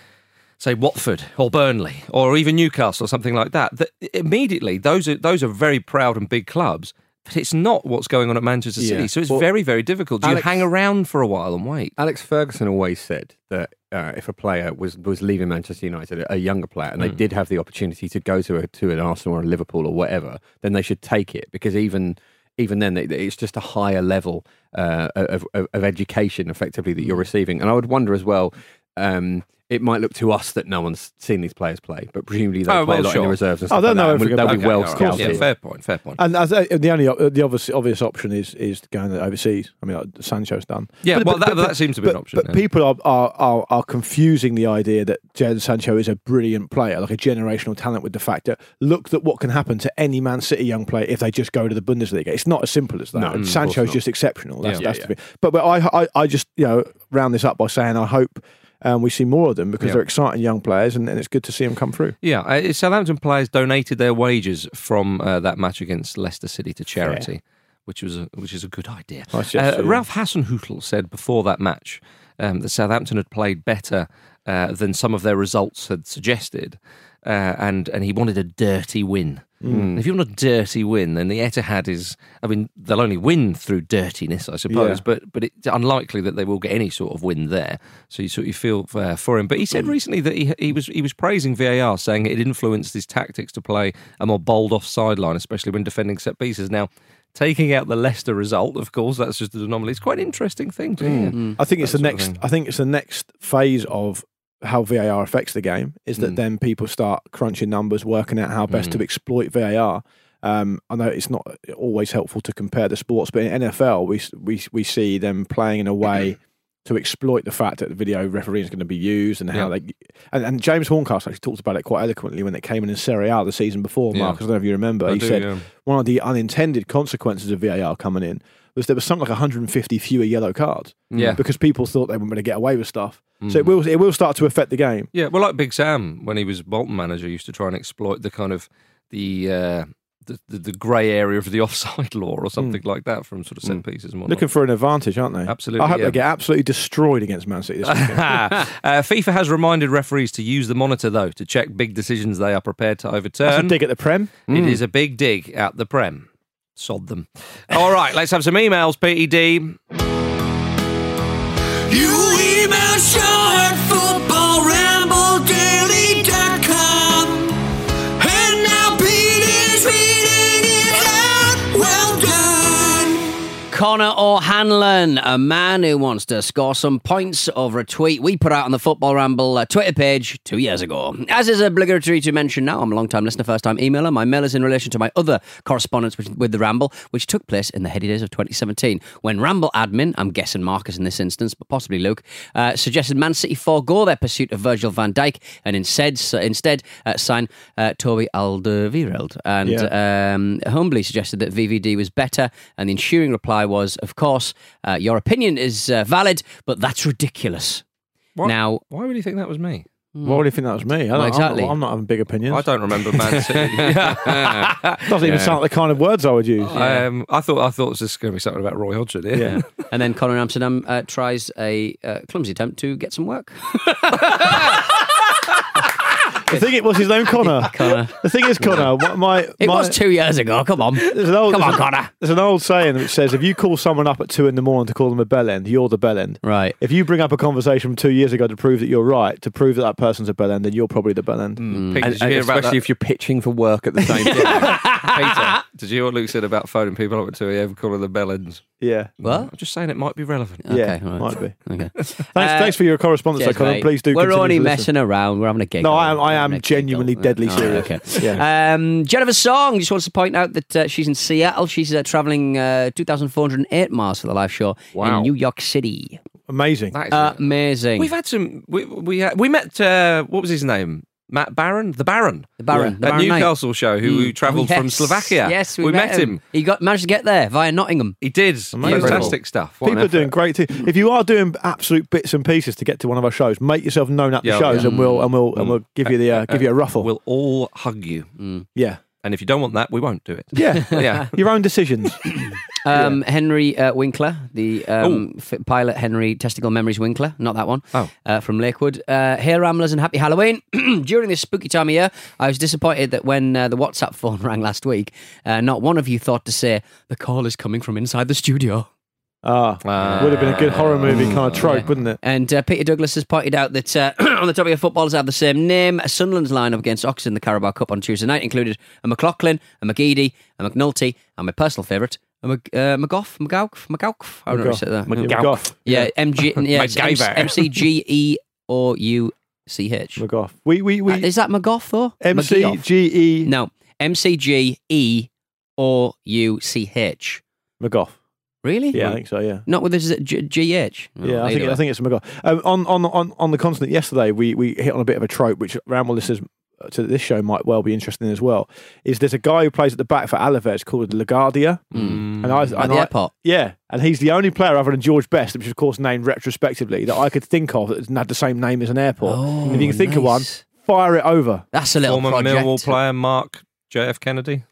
say Watford or Burnley or even Newcastle or something like that, that immediately those are those are very proud and big clubs, but it's not what's going on at Manchester City. Yeah. So it's well, very, very difficult. Do Alex, you hang around for a while and wait? Alex Ferguson always said that uh, if a player was, was leaving Manchester United, a younger player, and mm. they did have the opportunity to go to a, to an Arsenal or a Liverpool or whatever, then they should take it, because even... Even then, it's just a higher level uh, of, of, of education, effectively, that you're receiving. And I would wonder as well, um, it might look to us that no one's seen these players play, but presumably they oh, play well, a lot sure. in the reserves and stuff. Oh, like know that. They'll okay, be well right. scouted. Yeah, fair point, fair point. And as a, the only the obvious obvious option is is going overseas. I mean, like Sancho's done. Yeah, but, well, but, that, but, that seems to be but, an option. But yeah. people are, are are are confusing the idea that Jadon Sancho is a brilliant player, like a generational talent, with the fact that look at what can happen to any Man City young player if they just go to the Bundesliga. It's not as simple as that. No, and Sancho's just exceptional. That's, yeah, that's yeah, the yeah. thing. But but I, I I just you know round this up by saying I hope. Um, we see more of them because yeah. they're exciting young players, and, and it's good to see them come through. Yeah, uh, Southampton players donated their wages from uh, that match against Leicester City to charity, Fair. which was a, which is a good idea. Nice uh, Ralph Hasenhüttl said before that match um, that Southampton had played better uh, than some of their results had suggested, uh, and and he wanted a dirty win. Mm. If you want a dirty win, then the Etihad is, I mean, they'll only win through dirtiness, I suppose, yeah. but but it's unlikely that they will get any sort of win there. So you sort of feel uh, for him. But he said recently that he he was he was praising V A R, saying it influenced his tactics to play a more bold offside line, especially when defending set pieces. Now, taking out the Leicester result, of course, that's just an anomaly. It's quite an interesting thing to hear. Mm. I think it's the next. I think it's the next phase of how V A R affects the game, is that mm. then people start crunching numbers, working out how best mm. to exploit V A R. Um, I know it's not always helpful to compare the sports, but in N F L, we we we see them playing in a way to exploit the fact that the video refereeing is going to be used, and how yeah. they and, and James Horncastle actually talked about it quite eloquently when it came in in Serie A the season before. Mark, yeah. I don't know if you remember. I he do, said yeah. one of the unintended consequences of V A R coming in was there was something like one hundred fifty fewer yellow cards. Yeah. Because people thought they were going to get away with stuff. Mm. So it will it will start to affect the game. Yeah, well, like Big Sam, when he was Bolton manager, used to try and exploit the kind of the uh, the, the, the grey area of the offside law or something mm. like that from sort of set mm. pieces and whatnot. Looking for an advantage, aren't they? Absolutely. I hope yeah. they get absolutely destroyed against Man City this weekend. uh, FIFA has reminded referees to use the monitor, though, to check big decisions they are prepared to overturn. That's a dig at the Prem. It mm. is a big dig at the Prem. Sod them. All right, let's have some emails, P E D. You email show at football ramble daily dot com. And now Peter's reading it out. Well done. Connor O'Hanlon, a man who wants to score some points over a tweet we put out on the Football Ramble uh, Twitter page two years ago. As is obligatory to mention now, I'm a long-time listener, first-time emailer. My mail is in relation to my other correspondence with, with the Ramble, which took place in the heady days of twenty seventeen, when Ramble admin, I'm guessing Marcus in this instance, but possibly Luke, uh, suggested Man City forego their pursuit of Virgil van Dijk and instead, uh, instead uh, sign uh, Toby Alderweireld, and yeah. um, humbly suggested that V V D was better, and the ensuing reply was, of course, uh, your opinion is uh, valid, but that's ridiculous. What? Now, why would you think that was me? Why would you think that was me? I well, exactly. I'm not, I'm not having big opinions. I don't remember Man City. Doesn't even sound like the kind of words I would use. Yeah. Um, I thought I thought it was just going to be something about Roy Hodgson. Yeah. yeah. And then Connor in Amsterdam uh, tries a uh, clumsy attempt to get some work. The thing it was his name, Connor. Connor. The thing is, Connor. My, my it my, was two years ago. Come on, there's an old, come on, there's Connor. A, there's an old saying which says, if you call someone up at two in the morning to call them a bellend, you're the bellend. Right. If you bring up a conversation from two years ago to prove that you're right, to prove that that person's a bellend, then you're probably the bellend. Mm. Pete, and, and especially if you're pitching for work at the same time. Peter, did you hear what Luke said about phoning people up at two a.m. calling them bellends? Yeah. What? I'm just saying it might be relevant. Okay, yeah, right. might be. Okay. thanks, uh, thanks for your correspondence, cheers, Connor. mate. Please do. We're only messing around. We're having a gig. No, I am. I am genuinely deadly oh, serious. Okay. Yeah. Um, Jennifer Song just wants to point out that uh, she's in Seattle. She's uh, traveling uh, two thousand four hundred eight miles for the live show wow. in New York City. Amazing. That is uh, amazing. We've had some. We we had, we met. Uh, what was his name? Matt Barron, the Baron, the Baron, yeah. the at Baron Newcastle Knight. show, who, mm. who travelled oh, yes. from Slovakia. Yes, we, we met, met him. him. He got managed to get there via Nottingham. He did. Amazing. Fantastic stuff. What People are doing great too. If you are doing absolute bits and pieces to get to one of our shows, make yourself known at the yeah, shows, yeah. and we'll and we'll mm. and we'll give you the uh, give you a ruffle. We'll all hug you. Mm. Yeah. And if you don't want that, we won't do it. Yeah, yeah. Your own decisions. Um, yeah. Henry uh, Winkler, the um, f- pilot Henry Testicle Memories Winkler, not that one, oh. uh, from Lakewood. Uh, hey Ramblers and happy Halloween. During this spooky time of year, I was disappointed that when uh, the WhatsApp phone rang last week, uh, not one of you thought to say, the call is coming from inside the studio. Ah, uh, would have been a good horror movie kind of trope, yeah. wouldn't it? And uh, Peter Douglas has pointed out that uh, on the top of your footballers have the same name. Sunderland's lineup against Oxford in the Carabao Cup on Tuesday night included a McLaughlin, a McGeady, a McNulty, and my personal favourite, a Mc, uh, McGough, McGough, McGough. I don't know how to say that. McGough. Yeah, M G, yeah, M C G E O U C H. McGough. We we we. Uh, is that McGough though? M C G E. No, M C G E O U C H. McGough. Really? Yeah, I think so. Yeah, not with this G H. Oh, yeah, I think I think it's McGough. Um, on on on on the continent yesterday, we we hit on a bit of a trope, which Ramble listeners to this show might well be interested in as well. Is there's a guy who plays at the back for Alaves called LaGuardia, mm. and I, at and the I, airport. Yeah, and he's the only player other than George Best, which is of course named retrospectively, that I could think of that had the same name as an airport. Oh, if you can think nice. of one, fire it over. That's a little Former project. Millwall player Mark J F Kennedy.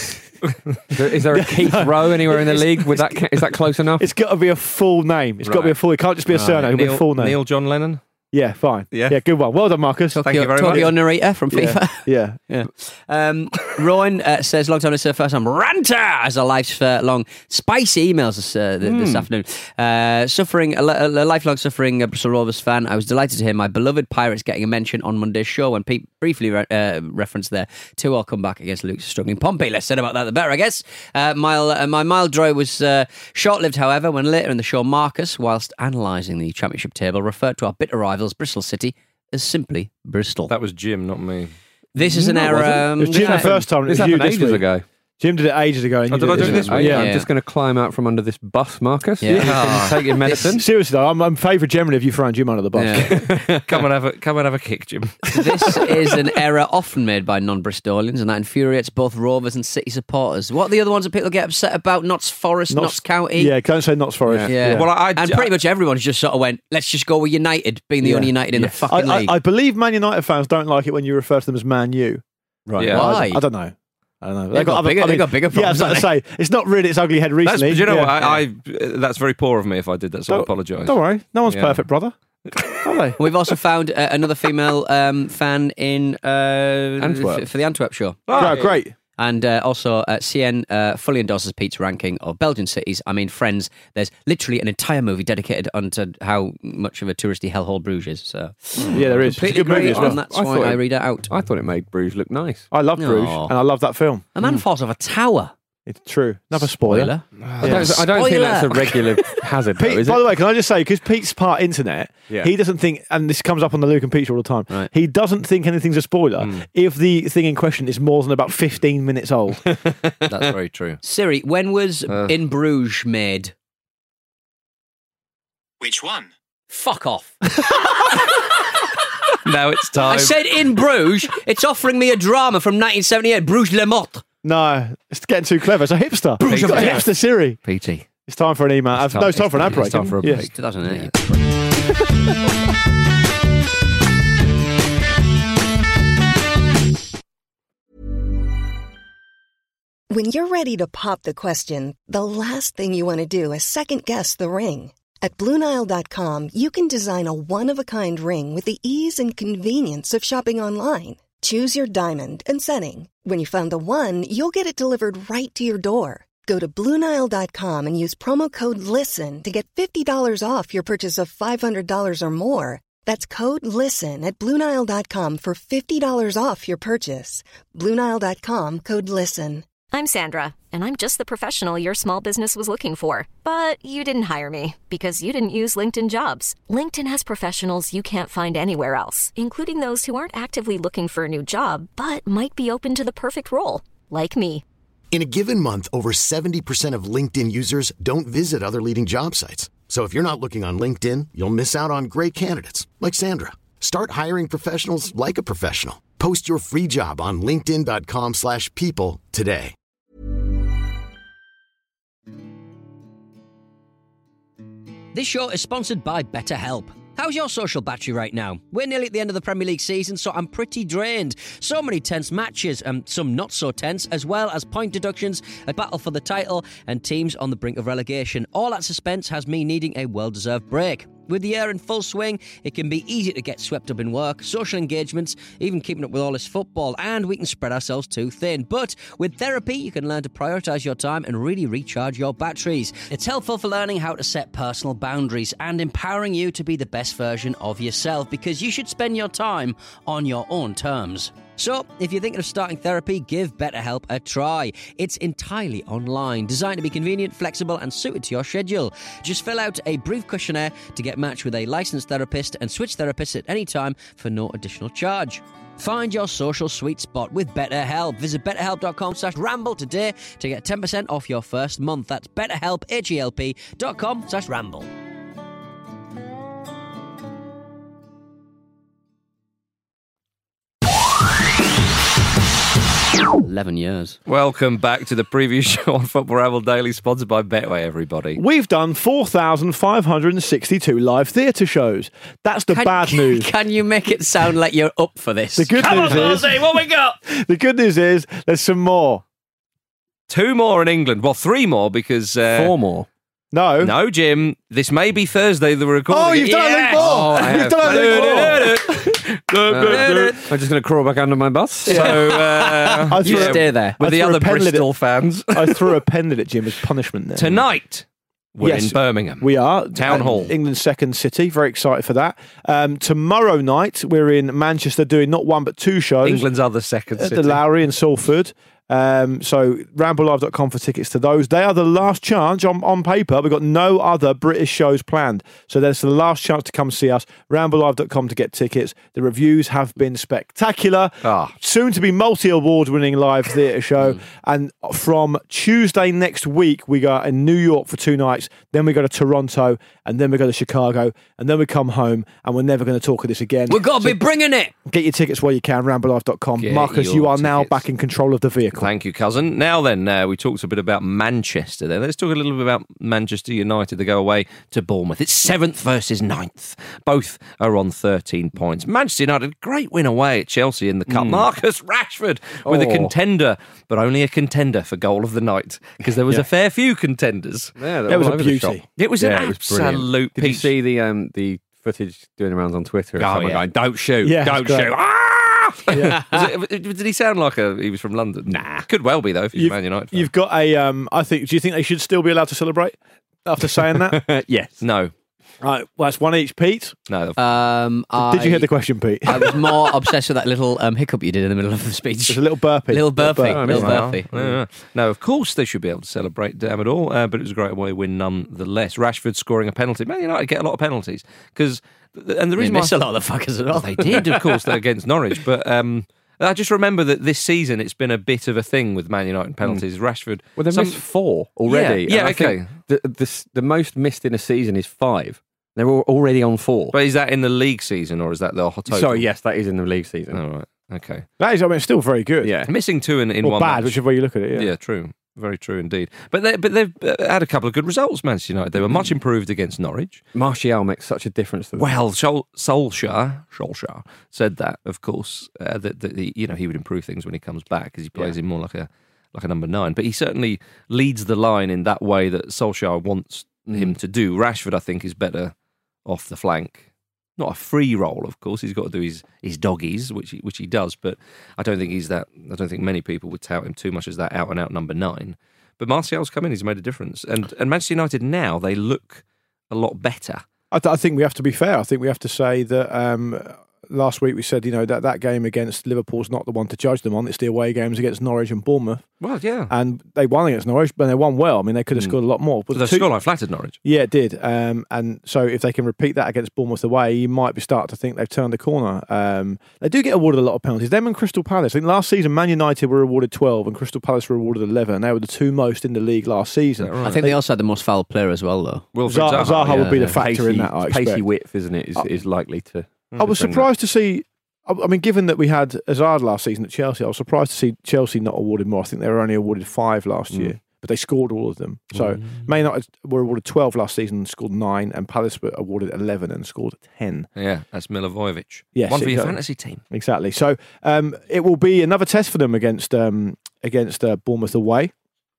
Is there, is there a Keith No. Rowe anywhere in the league? With that, is that close enough? It's got to be a full name. It's got to be a full. It can't just be a Right. surname. It's got to be Neil, a full name. Neil John Lennon. Yeah, fine. Yeah. yeah, good one. Well done, Marcus. Tokyo, Thank you very Tokyo much. narrator from FIFA. Yeah, yeah. Um, Rowan uh, says, long time listener, first time ranter, as a lifelong spicy emails this, uh, th- Mm. this afternoon. Uh, suffering, a, li- a lifelong suffering uh, Bristol Rovers fan. I was delighted to hear my beloved Pirates getting a mention on Monday's show when Pete briefly re- uh, referenced their two all comeback against Luke's struggling Pompey. Less said about that, the better, I guess. Uh, my, uh, my mild joy was uh, short-lived, however, when later in the show, Marcus, whilst analysing the championship table, referred to our bitter rivals, Bristol City, as simply Bristol. That was Jim, not me. This is an No, it error. wasn't. Um, it was Jim the first time. It This was you happened this ages week. ago. Jim did it ages ago. And Oh, you did I it do it this this week. week? Yeah. I'm Yeah. just going to climb out from under this bus, Marcus. Yeah. You can take your medicine. Seriously though, I'm, I'm favourite generally if you throw Jim under the bus. Yeah. Come and have a come and have a kick, Jim. This is an error often made by non-Bristolians, and that infuriates both Rovers and City supporters. What are the other ones that people get upset about? Notts Forest, Notts, Notts- County. Yeah, don't say Notts Forest. Yeah. Well, I, I And pretty much everyone's just sort of went, let's just go with United, being the Yeah. only United in Yeah. the fucking I, league. I, I believe Man United fans don't like it when you refer to them as Man U. right. Yeah. I, Why? I don't know. I don't know. They've got bigger- they've got bigger Yeah, I was problems, about to say it's not really its ugly head That's, recently. do you know yeah. what? I, I, that's very poor of me if I did that, so I Don't- apologise. Don't worry, no one's Yeah. perfect, brother. Are they? We've also found uh, another female um, fan in uh, Antwerp. f- for the Antwerp show. Oh, great. And uh, also, uh, C N uh, fully endorses Pete's ranking of Belgian cities. I mean, Friends, there's literally an entire movie dedicated onto how much of a touristy hellhole Bruges is. So. Yeah, there is. It's a Completely good movie agree, as well. and that's I why thought I it- read it out. I thought it made Bruges look nice. I love Bruges, Aw. and I love that film. A man falls off a tower. It's true. Another spoiler. I don't, I don't think that's a regular hazard, though, Pete, is by it? the way, can I just say, because Pete's part internet, Yeah. he doesn't think, and this comes up on the Luke and Pete show all the time, Right. he doesn't think anything's a spoiler Mm. if the thing in question is more than about fifteen minutes old. That's very true. Siri, when was Uh. In Bruges made? Which one? Fuck off. Now it's time. I said In Bruges. It's offering me a drama from nineteen seventy-eight, Bruges Le Mort. No, it's getting too clever. It's a hipster. Bruges It's got a of hipster Siri. P T. It's time for an email. It's no, it's time for an ad break. it's time for a Yeah. break. two thousand eight. When you're ready to pop the question, the last thing you want to do is second-guess the ring. At Blue Nile dot com, you can design a one-of-a-kind ring with the ease and convenience of shopping online. Choose your diamond and setting. When you find the one, you'll get it delivered right to your door. Go to Blue Nile dot com and use promo code LISTEN to get fifty dollars off your purchase of five hundred dollars or more. That's code LISTEN at Blue Nile dot com for fifty dollars off your purchase. Blue Nile dot com, code LISTEN. I'm Sandra, and I'm just the professional your small business was looking for. But you didn't hire me because you didn't use LinkedIn Jobs. LinkedIn has professionals you can't find anywhere else, including those who aren't actively looking for a new job, but might be open to the perfect role, like me. In a given month, over seventy percent of LinkedIn users don't visit other leading job sites. So if you're not looking on LinkedIn, you'll miss out on great candidates like Sandra. Start hiring professionals like a professional. Post your free job on linkedin dot com slash people today. This show is sponsored by BetterHelp. How's your social battery right now? We're nearly at the end of the Premier League season, so I'm pretty drained. So many tense matches, and some not so tense, as well as point deductions, a battle for the title, and teams on the brink of relegation. All that suspense has me needing a well-deserved break. With the year in full swing, it can be easy to get swept up in work, social engagements, even keeping up with all this football, and we can spread ourselves too thin. But with therapy, you can learn to prioritise your time and really recharge your batteries. It's helpful for learning how to set personal boundaries and empowering you to be the best version of yourself, because you should spend your time on your own terms. So, if you're thinking of starting therapy, give BetterHelp a try. It's entirely online, designed to be convenient, flexible, and suited to your schedule. Just fill out a brief questionnaire to get matched with a licensed therapist and switch therapists at any time for no additional charge. Find your social sweet spot with BetterHelp. Visit betterhelp.com slash ramble today to get ten percent off your first month. That's betterhelp, H-E-L-P dot com slash ramble. Eleven years. Welcome back to the preview show on Football Ramble Daily, sponsored by Betway, everybody. We've done four thousand five hundred sixty-two live theatre shows. That's the Can- bad news. Can you make it sound like you're up for this? The good Come news on, is, Lozzie, what we got? the good news is there's some more. Two more in England. Well, three more because... Uh, Four more. No. No, Jim. This may be Thursday that we're recording. Oh, you've it. done a Yes! link more. Oh, I You've have. done a link more. Uh, I'm just going to crawl back under my bus. So, uh, I You threw, stay there. with I the threw a other pen lid at- Bristol fans. I threw a pen lid at Jim as punishment there. Tonight, we're Yes, in Birmingham. We are. Town at Hall. England's second city. Very excited for that. Um, tomorrow night, we're in Manchester doing not one but two shows. England's other second at city. the Lowry and Salford. Um, so ramble live dot com for tickets to those. They are the last chance on, on paper. We've got no other British shows planned. So that's the last chance to come see us. ramble live dot com to get tickets. The reviews have been spectacular. Ah. Soon to be multi-award winning live theatre show. And from Tuesday next week, we go in New York for two nights. Then we go to Toronto. And then we go to Chicago. And then we come home. And we're never going to talk of this again. We've got to So be bringing it. get your tickets while you can. ramble live dot com. Get Marcus, your you are now tickets. back in control of the vehicle. Michael. Thank you, cousin. Now then, uh, we talked a bit about Manchester there. Let's talk a little bit about Manchester United. They go away to Bournemouth. It's seventh versus ninth. Both are on thirteen points. Manchester United, great win away at Chelsea in the Cup. Mm. Marcus Rashford with oh. a contender, but only a contender for goal of the night, because there was yeah. a fair few contenders. Yeah, it was a beauty. It was yeah, an it was absolute Did peach. you see the um, the footage doing the rounds on Twitter of oh, someone yeah. going, don't shoot, yeah, don't shoot. Ah! Yeah. was it, did he sound like a, he was from London? Nah. Could well be, though, if he's you've, a Man United fan. You've got a, um, I think, do you think they should still be allowed to celebrate after saying that? Yes. No. Right, well, that's one each, Pete. No. Um, Did I, you hear the question, Pete? I was more obsessed with that little um, hiccup you did in the middle of the speech. There's a little burpee. Little burpee. Little Little burpee. burpee. No, no, no, of course they should be able to celebrate, damn it all, uh, but it was a great away win nonetheless. Rashford scoring a penalty. Man United get a lot of penalties, because, and the reason they why missed a lot of the fuckers as well. well, they did, of course, they're against Norwich, but um, I just remember that this season it's been a bit of a thing with Man United penalties. Mm. Rashford. Well, they've some, missed four already. Yeah, yeah I okay. The, the, the most missed in a season is five. They're already on four. But is that in the league season, or is that the total? Sorry, yes, that is in the league season. All right, okay. That is, I mean, it's still very good. Yeah. Missing two in, in or one bad, match. whichever way you look at it, yeah. Yeah, true. Very true indeed. But, they, but they've uh, had a couple of good results, Manchester United. They were much improved against Norwich. Martial makes such a difference to them. Well, Sol- Solskjaer, Solskjaer said that, of course, uh, that, that he, you know, he would improve things when he comes back, because he plays yeah. him more like a like a number nine. But he certainly leads the line in that way that Solskjaer wants mm. him to do. Rashford, I think, is better off the flank. Not a free role, of course. He's got to do his, his doggies, which he, which he does. But I don't think he's that. I don't think many people would tout him too much as that out and out number nine. But Martial's come in; he's made a difference. And and Manchester United now, they look a lot better. I, th- I think we have to be fair. I think we have to say that um, last week we said, you know, that that game against Liverpool's not the one to judge them on. It's the away games against Norwich and Bournemouth. Well, yeah. And they won against Norwich, but they won well. I mean, they could have mm. scored a lot more. But so the two... scoreline flattered Norwich. Yeah, it did. Um, and so if they can repeat that against Bournemouth away, you might be starting to think they've turned the corner. Um, they do get awarded a lot of penalties. Them and Crystal Palace. I think last season, Man United were awarded twelve and Crystal Palace were awarded eleven. They were the two most in the league last season. Right? I think they, they also had the most foul player as well, though. Wilfried Zaha, Zaha yeah, would be yeah. the factor pacey, in that, I expect. Pacey width, isn't it, is, I, is likely to... I was surprised that. to see... I mean, given that we had Hazard last season at Chelsea, I was surprised to see Chelsea not awarded more. I think they were only awarded five last mm. year, but they scored all of them. So, mm. Man United were awarded twelve last season and scored nine, and Palace were awarded eleven and scored ten. Yeah, that's Milivojevic. Yes, one for exactly. your fantasy team. Exactly. So, um, it will be another test for them against um, against uh, Bournemouth away.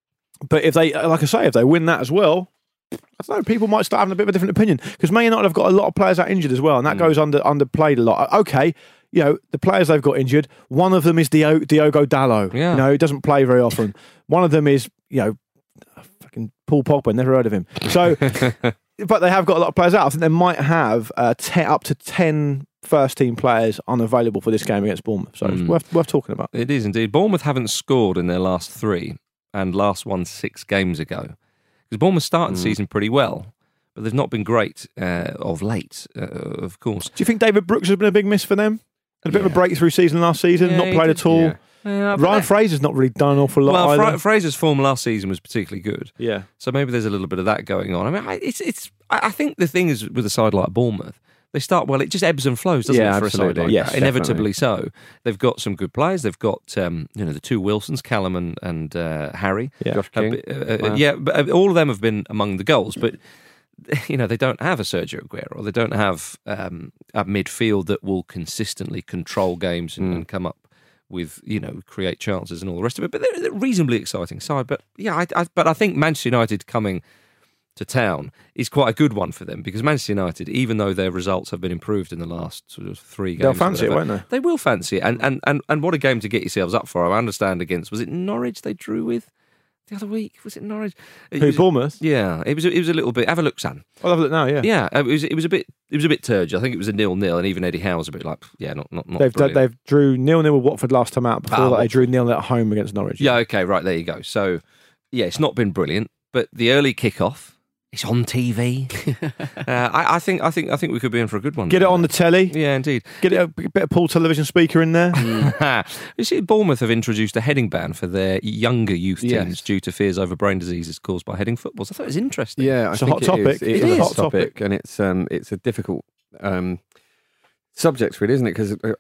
But if they, like I say, if they win that as well, I don't know, people might start having a bit of a different opinion, because Man United have got a lot of players out injured as well, and that mm. goes under underplayed a lot. Okay, you know, the players they've got injured, one of them is Dio- Diogo Dalot. Yeah. You know, he doesn't play very often. One of them is, you know, fucking Paul Pogba, never heard of him. So, but they have got a lot of players out. I think they might have uh, te- up to ten first team players unavailable for this game against Bournemouth. So mm. it's worth, worth talking about. It is indeed. Bournemouth haven't scored in their last three, and last one six games ago. Because Bournemouth started mm. the season pretty well, but they've not been great uh, of late, uh, of course. Do you think David Brooks has been a big miss for them? Had a bit yeah. of a breakthrough season last season, yeah, not played at all. Yeah. Yeah, Ryan Fraser's not really done an awful lot well, either. Fra- Fraser's form last season was particularly good. Yeah. So maybe there's a little bit of that going on. I mean, I, it's it's. I I think the thing is with a side like Bournemouth, they start well. It just ebbs and flows, doesn't yeah, it? For absolutely. a side like yes, that, inevitably so. They've got some good players. They've got um, you know the two Wilsons, Callum and, and uh, Harry. Yeah, Josh King. Uh, uh, wow. yeah, but all of them have been among the goals, but. You know, they don't have a Sergio Aguero. They don't have um, a midfield that will consistently control games and, mm. and come up with, you know, create chances and all the rest of it. But they're, they're a reasonably exciting side. But yeah, I, I, but I think Manchester United coming to town is quite a good one for them, because Manchester United, even though their results have been improved in the last sort of three games, they'll fancy whatever, it, won't they? They will fancy it. And, and and and what a game to get yourselves up for. I understand against, was it Norwich they drew with? The other week, was it Norwich? It Who, was, Bournemouth? Yeah, it was. It was a little bit. Have a look, Sam. I'll have a look now. Yeah, yeah. It was. It was a bit. It was a bit turgid. I think it was a nil-nil, and even Eddie Howe was a bit like, yeah, not not. not they've brilliant. they've drew nil-nil with Watford last time out. Before Ah, that, they Watford. drew nil-nil at home against Norwich. Yeah. Okay. Right. There you go. So, yeah, it's not been brilliant, but the early kickoff. It's on T V. uh, I, I think. I think. I think we could be in for a good one. Get it on the telly. Yeah, indeed. Get it a bit of Paul television speaker in there. You see, Bournemouth have introduced a heading ban for their younger youth teams Yes. due to fears over brain diseases caused by heading footballs. I thought it was interesting. Yeah, I It's a think hot it topic. Is. It, It is is. a Hot hot topic, topic. and it's um, it's a difficult um, subject, really, isn't it? Because uh,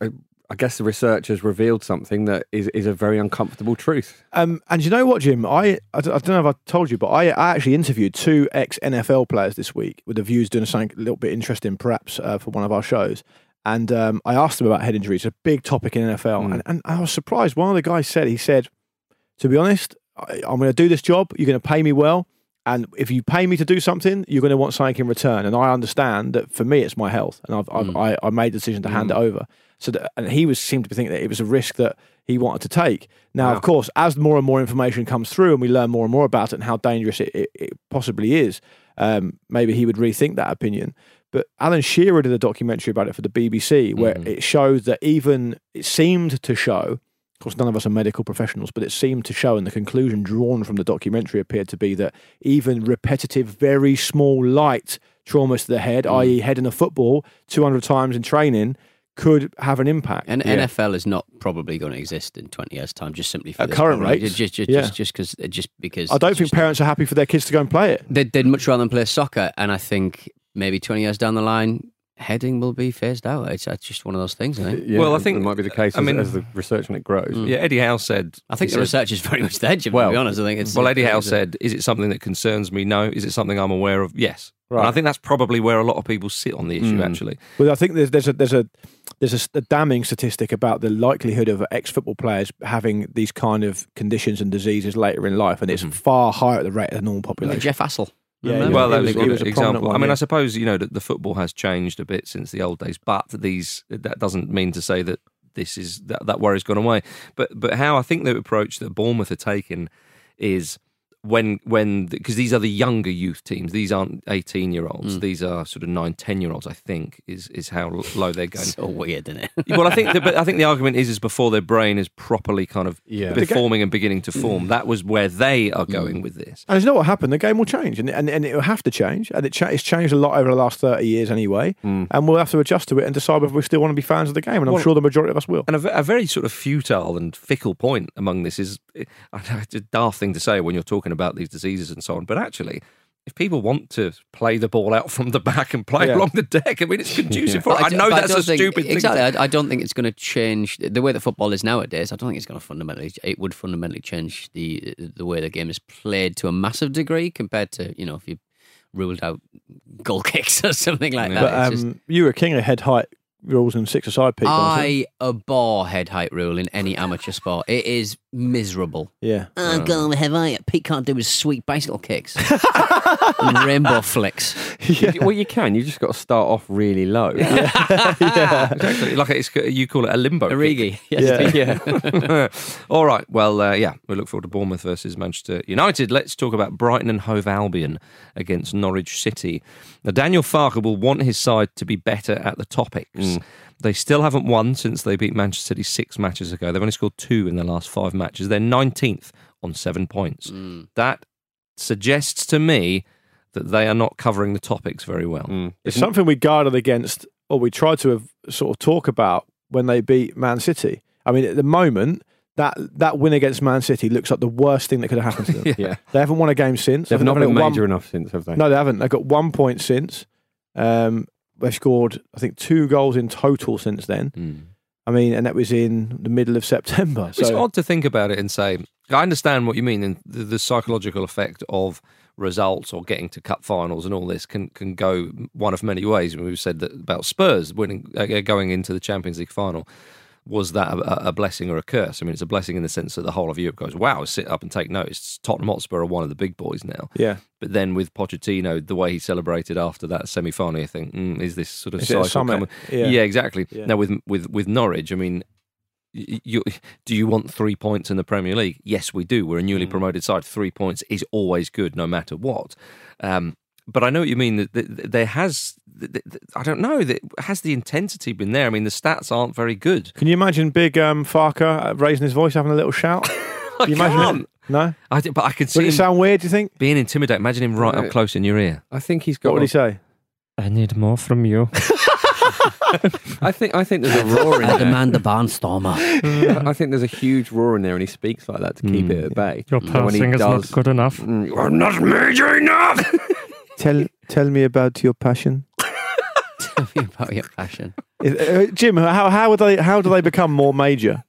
I guess the research has revealed something that is, is a very uncomfortable truth. Um, and you know what, Jim? I, I don't know if I told you, but I, I actually interviewed two ex-N F L players this week with the views doing something a little bit interesting, perhaps, uh, for one of our shows. And um, I asked them about head injuries. It's a big topic in N F L. Mm. And, and I was surprised. One of the guys said, he said, to be honest, I, I'm going to do this job. You're going to pay me well. And if you pay me to do something, you're going to want something in return. And I understand that for me, it's my health. And I've, mm. I've, I, I made the decision to mm. hand it over. So that, and he was seemed to be thinking that it was a risk that he wanted to take. Now, wow. of course, as more and more information comes through and we learn more and more about it and how dangerous it, it, it possibly is, um, maybe he would rethink that opinion. But Alan Shearer did a documentary about it for the B B C where mm. it showed that even, it seemed to show, of course, none of us are medical professionals, but it seemed to show, and the conclusion drawn from the documentary appeared to be that even repetitive, very small, light traumas to the head, mm. that is heading a football two hundred times in training, could have an impact. And yeah. N F L is not probably going to exist in twenty years' time, just simply for at this current problem. rates. Just, just, yeah. just, just, cause, just because. I don't think parents are happy for their kids to go and play it. They'd, they'd much rather than play soccer, and I think maybe twenty years down the line, heading will be phased out. It's, it's just one of those things, I think. Yeah, well, I think it might be the case I as, mean, as the research on it grows. Mm. Yeah, Eddie Howe said... I think the said, research is very much there, Jim, well, to be honest. I think it's, well, Eddie it's, Howe it's, said, is it something that concerns me? No. Is it something I'm aware of? Yes. Right. And I think that's probably where a lot of people sit on the issue, mm. actually. Well, I think there's, there's, a, there's, a, there's a, a damning statistic about the likelihood of ex-football players having these kind of conditions and diseases later in life, and it's mm. far higher at the rate of the normal population. Jeff Hassel. Yeah, well, that was, was, a was good a example. one, I mean, yeah. I suppose, you know, that the football has changed a bit since the old days, but these that doesn't mean to say that this is that, that worry's gone away. But but how I think the approach that Bournemouth are taking is when when because these are the younger youth teams. These aren't eighteen year olds. Mm. These are sort of nine, ten year olds. I think is is how low they're going. So weird, isn't it? Well, I think the, but I think the argument is is before their brain is properly kind of yeah. forming and beginning to form. That was where they are going mm. with this. And you know what happened? The game will change, and and, and it will have to change, and it cha- it's changed a lot over the last thirty years anyway. Mm. And we'll have to adjust to it and decide whether we still want to be fans of the game. And I'm well, sure the majority of us will. And a, a very sort of futile and fickle point among this is, I know it's a daft thing to say when you're talking about these diseases and so on, but actually, if people want to play the ball out from the back and play yeah. along the deck, I mean, it's conducive yeah. for it. I, I know that's I a think, stupid thing. Exactly. I, I don't think it's going to change the way that football is nowadays. I don't think it's going to fundamentally, it would fundamentally change the the way the game is played to a massive degree compared to, you know, if you ruled out goal kicks or something like yeah. that. But um, just, you were king of head height rules and six-a-side people. I abhor head height rule in any amateur sport. It is miserable. Yeah. I'm going head height. Pete can't do his sweet bicycle kicks and rainbow flicks. Yeah. Well, you can. You just got to start off really low. Yeah. yeah. Exactly. Like it's, you call it a limbo. A Rigi. Yes, yeah. yeah. All right. Well, uh, yeah, we look forward to Bournemouth versus Manchester United. Let's talk about Brighton and Hove Albion against Norwich City. Now, Daniel Farke will want his side to be better at the topics. Mm. They still haven't won since they beat Manchester City six matches ago. They've only scored two in the last five matches. They're nineteenth on seven points. Mm. That suggests to me that they are not covering the topics very well. Mm. It's something we guarded against, or we tried to have, sort of talk about when they beat Man City. I mean, at the moment, that that win against Man City looks like the worst thing that could have happened to them. yeah. They haven't won a game since. They've not been major one... enough since, have they? No, they haven't. They've got one point since. Um, they've scored, I think, two goals in total since then. Mm. I mean, and that was in the middle of September. So. It's odd to think about it and say, I understand what you mean, and the, the psychological effect of results or getting to cup finals and all this can, can go one of many ways. We've said that about Spurs winning, uh, going into the Champions League final. Was that a, a blessing or a curse? I mean, it's a blessing in the sense that the whole of Europe goes, wow, sit up and take notice. Tottenham Hotspur are one of the big boys now. Yeah. But then with Pochettino, the way he celebrated after that semi-final, you think, mm, is this sort of is cycle coming? Yeah. yeah, exactly. Yeah. Now, with, with, with Norwich, I mean, you, do you want three points in the Premier League? Yes, we do. We're a newly mm. promoted side. Three points is always good, no matter what. Um, But I know what you mean. That there has, I don't know, that has the intensity been there? I mean, the stats aren't very good. Can you imagine Big um, Farke raising his voice, having a little shout? I Can you can't. imagine it? No, I but I can see. Would it him sound weird? Do you think being intimidated? Imagine him right up close in your ear. I think he's got. What would he say? I need more from you. I think I think there's a roar in I there. demand the barnstormer. I think there's a huge roar in there, and he speaks like that to keep mm. it at bay. Your passing is does, not good enough. Mm, You're not major enough. Tell tell me about your passion. Tell me about your passion. Uh, Jim, how how would they how do they become more major?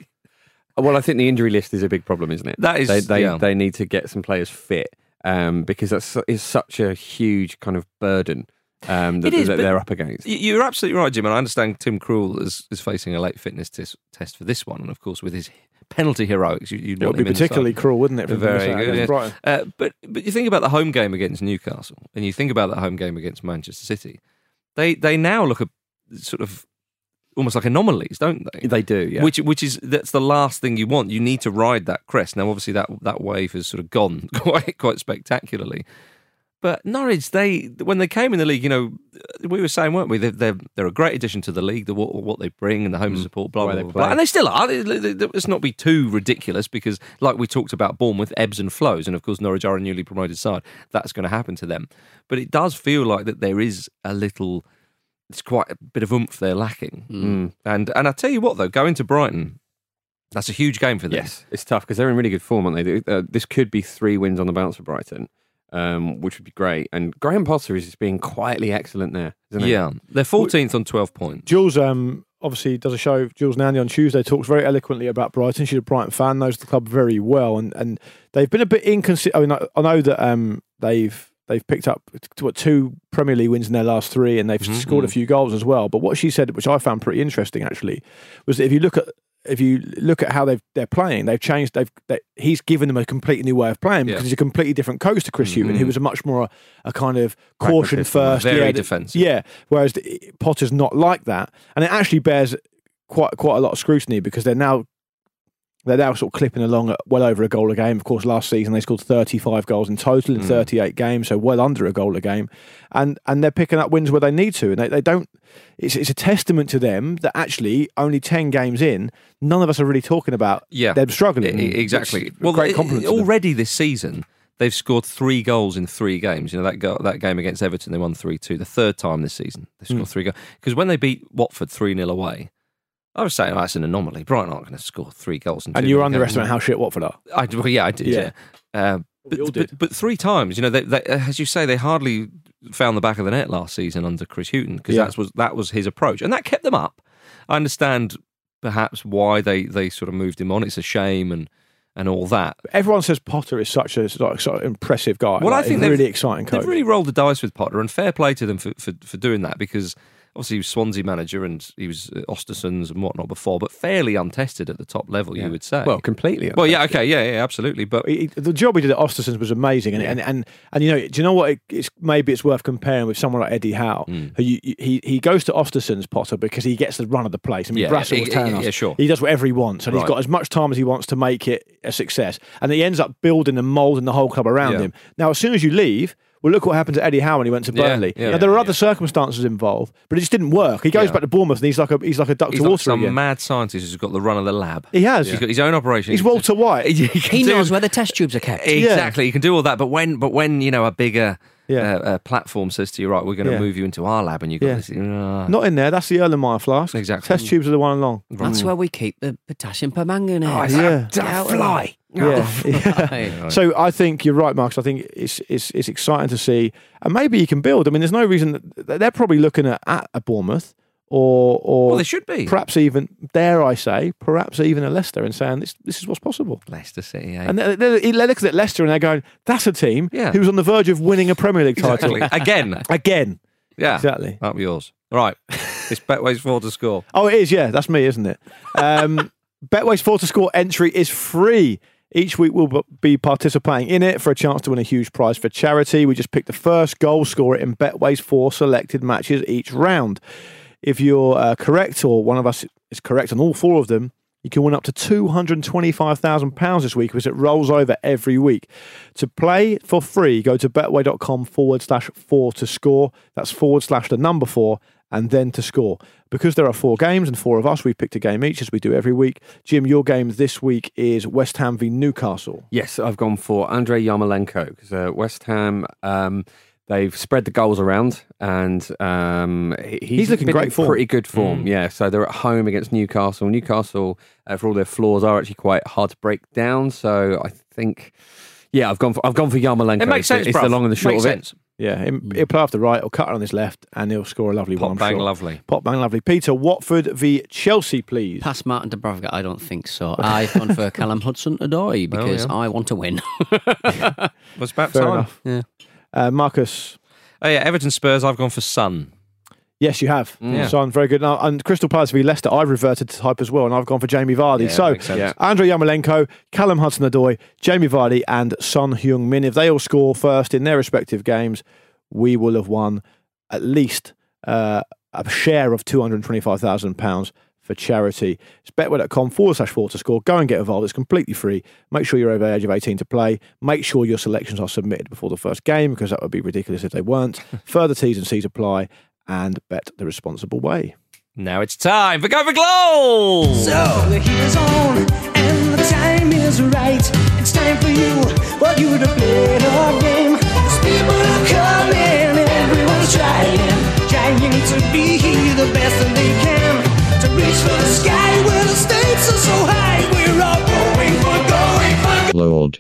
Well, I think the injury list is a big problem, isn't it? That is, they they, yeah. they need to get some players fit um, because that's is such a huge kind of burden um, that, It is, that but they're up against. Y- You're absolutely right, Jim, and I understand Tim Krul is, is facing a late fitness tis- test for this one, and of course with his penalty heroics, you, you'd It would want be him in the particularly side. cruel, wouldn't it? From Very the good. against yes. Brighton. Uh, but but you think about the home game against Newcastle, and you think about that home game against Manchester City. They they now look at sort of almost like anomalies, don't they? They do, yeah. Which which is that's the last thing you want. You need to ride that crest. Now, obviously, that that wave has sort of gone quite quite spectacularly. But Norwich, they when they came in the league, you know, we were saying, weren't we? They're they're, they're a great addition to the league. The, what, what they bring and the home Mm. support, blah The way blah they blah, play. blah. And they still are. They- they- they- Let's not be too ridiculous because, like we talked about, Bournemouth ebbs and flows, and of course, Norwich are a newly promoted side. That's going to happen to them. But it does feel like that there is a little. It's quite a bit of oomph they're lacking. Mm. And and I tell you what, though, going to Brighton, that's a huge game for them. Yes, it's tough because they're in really good form, aren't they? Uh, this could be three wins on the bounce for Brighton, um, which would be great. And Graham Potter is just being quietly excellent there, isn't he? Yeah, they're fourteenth on twelve points. Jules um, obviously does a show, Jules Nandy, on Tuesday, talks very eloquently about Brighton. She's a Brighton fan, knows the club very well, and, and they've been a bit inconsistent. I mean, I, I know that um, they've they've picked up what two Premier League wins in their last three, and they've Mm-hmm. scored a few goals as well. But what she said, which I found pretty interesting actually, was that if you look at if you look at how they've they're playing, they've changed. They've they, he's given them a completely new way of playing because Yeah. he's a completely different coach to Chris Hughton, who was a much more a, a kind of caution Pragmatist, first, very yeah, defensive. yeah. Whereas the, Potter's not like that, and it actually bears quite quite a lot of scrutiny because they're now they're now sort of clipping along at well over a goal a game. Of course, last season they scored thirty-five goals in total in Mm. thirty-eight games, so well under a goal a game, and and they're picking up wins where they need to, and they, they don't. It's it's a testament to them that actually only ten games in, none of us are really talking about Yeah. them struggling. I- I- exactly. It's a Well, great it- compliment to them. already this season, they've scored three goals in three games. You know, that go, that game against Everton, they won three two. The third time this season, they scored Mm. three goals. Because when they beat Watford three nil away, I was saying, oh, that's an anomaly. Brighton aren't going to score three goals in two And you games. underestimate how shit Watford are. I, well, yeah, I did, yeah. Yeah. Uh, We all but, did. but, but three times, you know, they, they, as you say, they hardly found the back of the net last season under Chris Hughton because Yeah. that was that was his approach, and that kept them up. I understand perhaps why they, they sort of moved him on. It's a shame and and all that. Everyone says Potter is such a sort of, sort of impressive guy. Well, like, I think a they've- really exciting coach. They've really rolled the dice with Potter, and fair play to them for, for, for doing that because obviously he was Swansea manager and he was uh, Ostersund's and whatnot before, but fairly untested at the top level, Yeah. you would say. Well, completely. well, yeah, okay, yeah, yeah, absolutely. But He- the job he did at Ostersund was amazing, and and, and and you know, do you know what? It, it's maybe it's worth comparing with someone like Eddie Howe, Mm. who you, you, he he goes to Ostersund's Potter because he gets the run of the place. I mean, Yeah, Brassel yeah, was telling yeah, us, yeah, sure. he does whatever he wants, and Right. he's got as much time as he wants to make it a success, and he ends up building and moulding the whole club around Yeah. him. Now, as soon as you leave. Well, look what happened to Eddie Howe when he went to Yeah, Burnley. yeah, now, there are yeah. other circumstances involved, but it just didn't work. He goes Yeah. back to Bournemouth and he's like a he's like a duck he's to like water some again. mad scientist who's got the run of the lab. He has. He's got his own operation. He's He can Walter White. He, can He do- knows where the test tubes are kept. Exactly, he can do all that. But when, but when you know a bigger Yeah. uh, uh, platform says to you, right, we're going to Yeah. move you into our lab, and you got Yeah. this. Uh, Not in there. That's the Erlenmeyer flask. Exactly. Test tubes are the one along. That's where we keep the potassium permanganate. Oh, yeah. Get out of there. Yeah. yeah. Right. So I think you're right, Marcus. I think it's it's it's exciting to see, and maybe you can build. I mean, there's no reason that they're probably looking at, at a Bournemouth or or Well, they should be. perhaps even dare I say, perhaps even a Leicester, and saying this this is what's possible. Leicester City, eh? And they're, they're, they're looking at Leicester and they're going, that's a team Yeah. who's on the verge of winning a Premier League title Exactly. Again. again. Yeah, Exactly. Up yours. Right, it's Betway's four to score. Oh, it is. Yeah, that's me, isn't it? Um, Betway's four to score entry is free. Each week we'll be participating in it for a chance to win a huge prize for charity. We just pick the first goal scorer in Betway's four selected matches each round. If you're uh, correct, or one of us is correct on all four of them, you can win up to two hundred twenty-five thousand pounds this week, because it rolls over every week. To play for free, go to betway.com forward slash four to score. That's forward slash the number four and then to score. Because there are four games and four of us, we've picked a game each as we do every week. Jim, your game this week is West Ham v Newcastle. Yes, I've gone for Andrei Yarmolenko because uh, West Ham, um, they've spread the goals around, and um, he- he's, He's looking been great in form. pretty good form. Mm. Yeah, so they're at home against Newcastle. Newcastle, uh, for all their flaws, are actually quite hard to break down. So I think, yeah, I've gone for I've gone for Yarmolenko. It makes It's the- sense, It's bruv. the long and the short Makes of sense. it. Yeah, he'll, he'll play off the right, he'll cut it on his left, and he'll score a lovely Pop one. I'm bang sure. lovely. Pop bang lovely. Peter, Watford v Chelsea, please. Past Martin Dubravka, I don't think so. I've gone for Callum Hudson-Odoi because Oh, yeah. I want to win. Was about Fair time. enough. Yeah. Uh, Marcus. Oh yeah, Everton Spurs. I've gone for Son. Yes, you have. Yeah. Son, very good. Now, and Crystal Palace v Leicester, I've reverted to type as well, and I've gone for Jamie Vardy. Yeah, so, makes sense. Yeah. Andrei Yarmolenko, Callum Hudson-Odoi, Jamie Vardy, and Son Heung-min. If they all score first in their respective games, we will have won at least uh, a share of two hundred twenty-five thousand pounds for charity. It's betway.com forward slash four to score. Go and get involved. It's completely free. Make sure you're over the age of eighteen to play. Make sure your selections are submitted before the first game, because that would be ridiculous if they weren't. Further T's and C's apply, and bet the responsible way. Now it's time for Go for Goals! So the heat is on and the time is right. It's time for you, for you to play the game. As people are coming, everyone's trying, trying to be the best that they can. To reach for the sky where the stakes are so high. We're all going for, going for. Lord.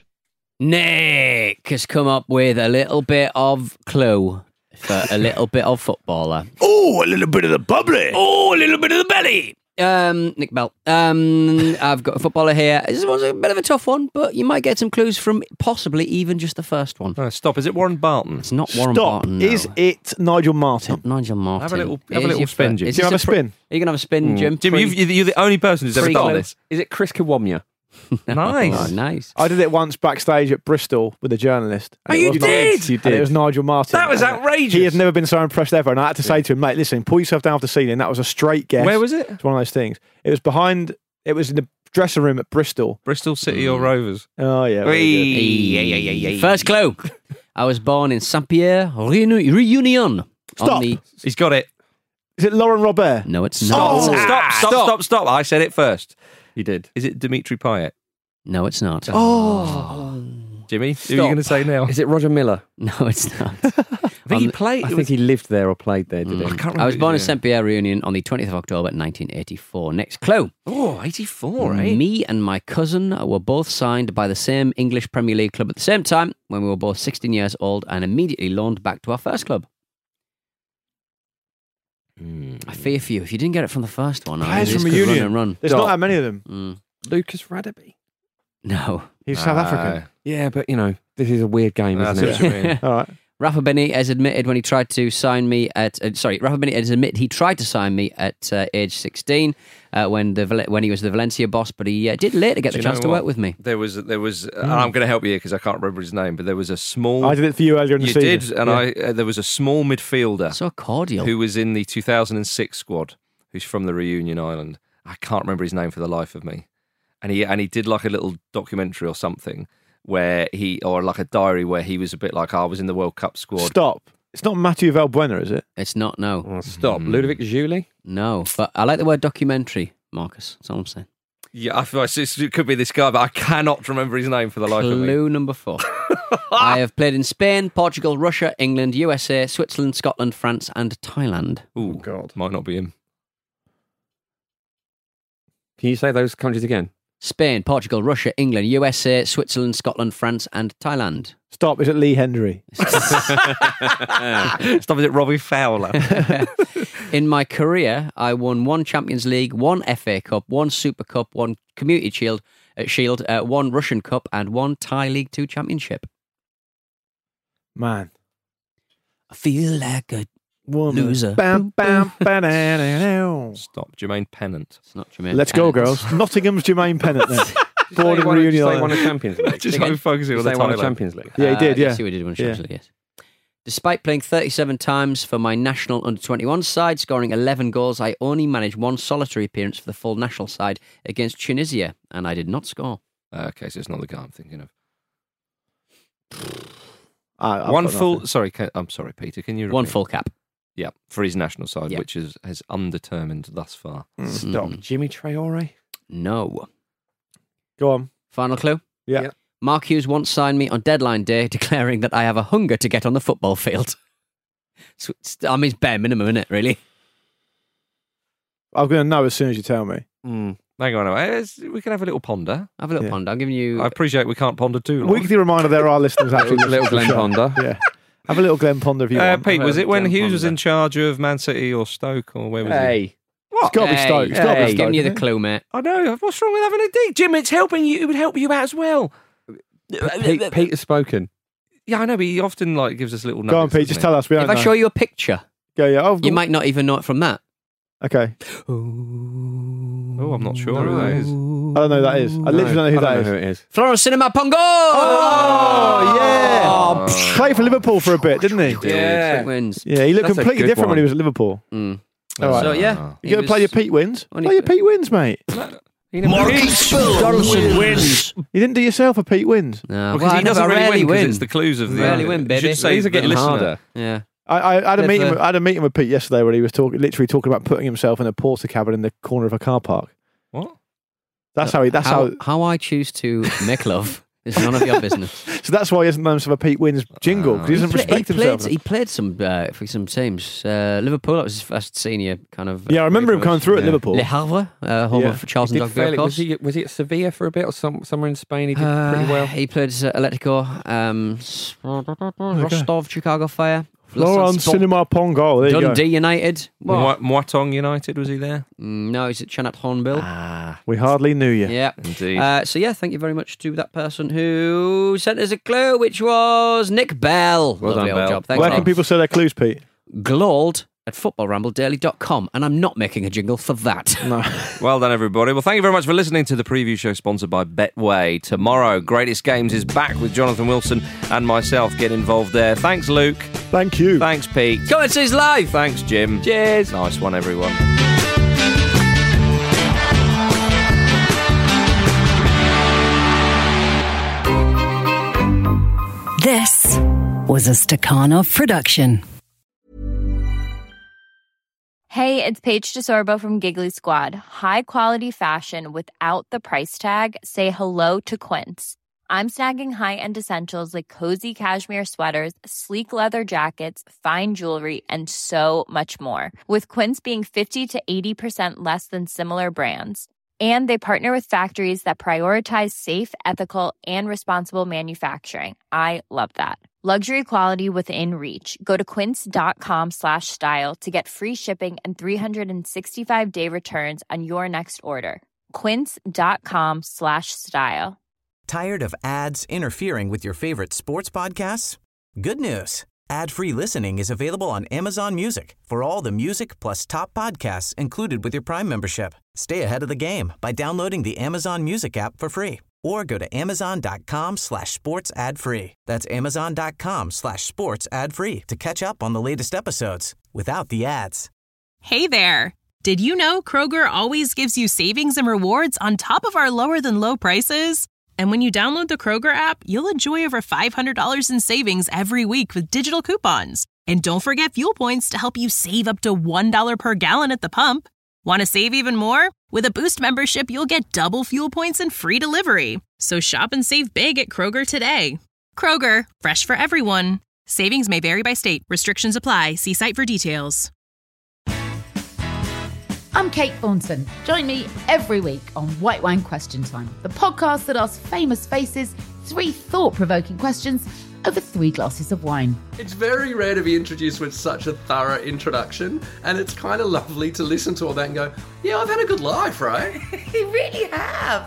Nick has come up with a little bit of clue for a little bit of footballer. Oh, a little bit of the bubbly. Oh, a little bit of the belly. Um, Nick Bell. Um, I've got a footballer here. This one's a bit of a tough one, but you might get some clues from possibly even just the first one. Oh, stop. Is it Warren Barton? It's not Warren Stop. Barton. No. Is it Nigel Martin? Not Nigel Martin. Have a little- It have a is little your spin, fir- Jim. is Do you this have a spin? Are you going to have a spin, Jim? Jim, Free- you've, you're the only person who's ever free done clue. this. Is it Chris Kawamia? Nice. Oh, nice. I did it once backstage at Bristol with a journalist. Oh, and it you was did? Nigel- You and did. it was Nigel Martin. That was And outrageous. He had never been so impressed ever. And I had to say to him, mate, listen, pull yourself down off the ceiling. That was a straight guess. Where was it? It's one of those things. It was behind, it was in the dressing room at Bristol. Bristol City or Rovers? Oh, yeah. very good. First clue. I was born in Saint-Pierre Reuni- Reunion. Stop. On the... He's got it. Is it Lauren Robert? No, it's Stop, not. stop, stop, stop, stop. I said it first. You did. Is it Dimitri Payet? No, it's not. Oh. Jimmy, who are you going to say now? Is it Roger Miller? No, it's not. I think he played. I it think was- he lived there or played there, did Mm. he? I can't remember. I was born in yeah. Saint-Pierre Reunion on the twentieth of October nineteen eighty-four. Next clue. Oh, eighty-four, eh? Me and my cousin were both signed by the same English Premier League club at the same time when we were both sixteen years old and immediately loaned back to our first club. I fear for you. If you didn't get it from the first one, I Players this from could Reunion. run and run. There's not that many of them. Mm. Lucas Radaby. No. He's South Ah. African. Yeah, but, you know, this is a weird game, That's isn't what it? you mean. All right. Rafa Benitez admitted when he tried to sign me at uh, sorry, Rafa Benitez admitted he tried to sign me at uh, age sixteen uh, when the Val- when he was the Valencia boss, but he uh, did later get Do the you chance know to what? work with me. There was, there was. and I'm going to help you because I can't remember his name, but there was a small. I did it for you earlier in the you season. did, and Yeah. I. Uh, there was a small midfielder So cordial. who was in the two thousand six squad, who's from the Reunion Island. I can't remember his name for the life of me, and he and he did like a little documentary or something where he, or like a diary where he was a bit like, oh, I was in the World Cup squad. Stop. It's not Mathieu Valbuena, is it? It's not, no. Oh, stop. Ludovic Giuly? No, but I like the word documentary, Marcus. That's all I'm saying. Yeah, I feel like it could be this guy, but I cannot remember his name for the life of me. Clue number four. I have played in Spain, Portugal, Russia, England, U S A, Switzerland, Scotland, France, and Thailand. Oh God, might not be him. Can you say those countries again? Spain, Portugal, Russia, England, U S A, Switzerland, Scotland, France, and Thailand. Stop. Is it Lee Hendry? Stop, is it Robbie Fowler? In my career, I won one Champions League, one F A Cup, one Super Cup, one Community Shield, uh, Shield, uh, one Russian Cup, and one Thai League Two Championship. Man. I feel like a Woman. loser. Bam, bam, ba-da-da-da. Stop, Jermaine Pennant. It's not Jermaine. Let's go, Pennant. girls. Nottingham's Jermaine Pennant then. Born Say in one- Reunion say Island. one of Champions League. Just Again? like focusing You on say the one of Thailand. Champions League. Yeah, he did, Uh, yeah. Yes, we did one Yeah. Champions League, yes. Despite playing thirty-seven times for my national under twenty-one side, scoring eleven goals, I only managed one solitary appearance for the full national side against Tunisia, and I did not score. Uh, okay, so it's not the guy I'm thinking of. I- I've One got full. nothing. Sorry, can, I'm sorry, Peter. Can you One repeat? full cap. Yeah, for his national side, Yeah. which is has undetermined thus far. Stop. Mm. Jimmy Traore? No. Go on. Final clue? Yeah. Yeah. Mark Hughes once signed me on deadline day declaring that I have a hunger to get on the football field. So it's- I mean, it's bare minimum, isn't it, really? I'm going to know as soon as you tell me. Mm. Hang on, a minute. we can have a little ponder. Have a little Yeah. ponder. I'm giving you... I appreciate we can't ponder too long. Weekly reminder there are listeners actually. Little, little Glenn listening to the Ponder. show. Yeah. Have a little Glenn Ponder if you Uh, want. Pete, was it when Glenn Hughes was Ponder. in charge of Man City or Stoke, or where was he? Hey. It's got to be Hey, Stoke. It's got to hey, be Stoke. giving you the isn't it? clue, mate. I know. What's wrong with having a dig? Jim, it's helping you. It would help you out as well. Pete, Pete has spoken. Yeah, I know, but he often like gives us little nuggets. Go on, Pete. doesn't Just he? tell us. We don't If I know. show you a picture, Yeah, yeah. Oh, you might not even know it from that. Okay. Oh, I'm not sure who that is. I don't know who that is. I literally don't know who I that don't is. know who it is. Florence Cinema Pongo! Oh, yeah. Oh, Played for Liverpool for a bit, didn't he? yeah. Wins. Yeah, he looked That's a completely good different when one. he was at Liverpool. Mm. All right. So, yeah. You going to play your Pete wins? Only- Play your Pete wins, mate. Marcus Donaldson wins. You didn't do yourself a Pete wins. No, Because well, I he doesn't never really rarely win, 'cause win. it's the clues of the Rarely uh, win, you baby. should say These are the getting listener. harder. Yeah. I, I, I had a Live meeting. the- I had a meeting with Pete yesterday where he was talking, literally talking about putting himself in a porter cabin in the corner of a car park. What? That's how he. That's how. how, how I choose to make love is none of your business. So that's why he hasn't done himself a Pete wins jingle because he doesn't He pla- respect he played, himself. He played some uh, for some teams. Uh, Liverpool, that was his first senior kind of. Uh, Yeah, I remember him coming through at Yeah. Liverpool. Le Havre, uh, home Yeah. of Charles He and did Doug fairly, was, Course. he, was he at Sevilla for a bit or some, somewhere in Spain? He did Uh, pretty well. He played uh, Atletico, um, Rostov, Chicago Fire, Florence Lausanne, Cinema Pongo. There you Dundee go. United. Moi- Moitong United, was he there? Mm, No, he's at Chanat Hornbill. Ah, We hardly knew you. Yeah. indeed. Uh, so yeah, thank you very much to that person who sent us a clue, which was Nick Bell. Well Lovely done, old Bell. job. Thanks, Where Nick. can people say their clues, Pete? Glawled at football ramble daily dot com, and I'm not making a jingle for that. No. Well done, everybody. Well, thank you very much for listening to the preview show sponsored by Betway. Tomorrow, Greatest Games is back with Jonathan Wilson and myself. Get involved there. Thanks, Luke. Thank you. Thanks, Pete. Go and see us live. Thanks, Jim. Cheers. Nice one, everyone. This was a Stakhanov production. Hey, it's Paige DeSorbo from Giggly Squad. High quality fashion without the price tag. Say hello to Quince. I'm snagging high-end essentials like cozy cashmere sweaters, sleek leather jackets, fine jewelry, and so much more. With Quince being fifty to eighty percent less than similar brands. And they partner with factories that prioritize safe, ethical, and responsible manufacturing. I love that. Luxury quality within reach. Go to quince.com slash style to get free shipping and three sixty-five day returns on your next order. Quince.com slash style. Tired of ads interfering with your favorite sports podcasts? Good news. Ad-free listening is available on Amazon Music for all the music plus top podcasts included with your Prime membership. Stay ahead of the game by downloading the Amazon Music app for free or go to amazon.com slash sports ad free. That's amazon.com slash sports ad free to catch up on the latest episodes without the ads. Hey there. Did you know Kroger always gives you savings and rewards on top of our lower than low prices? And when you download the Kroger app, you'll enjoy over five hundred dollars in savings every week with digital coupons. And don't forget fuel points to help you save up to one dollar per gallon at the pump. Want to save even more? With a Boost membership, you'll get double fuel points and free delivery. So shop and save big at Kroger today. Kroger, fresh for everyone. Savings may vary by state. Restrictions apply. See site for details. I'm Kate Thornton. Join me every week on White Wine Question Time, the podcast that asks famous faces three thought-provoking questions over three glasses of wine. It's very rare to be introduced with such a thorough introduction, and it's kind of lovely to listen to all that and go, yeah, I've had a good life, right? You really have.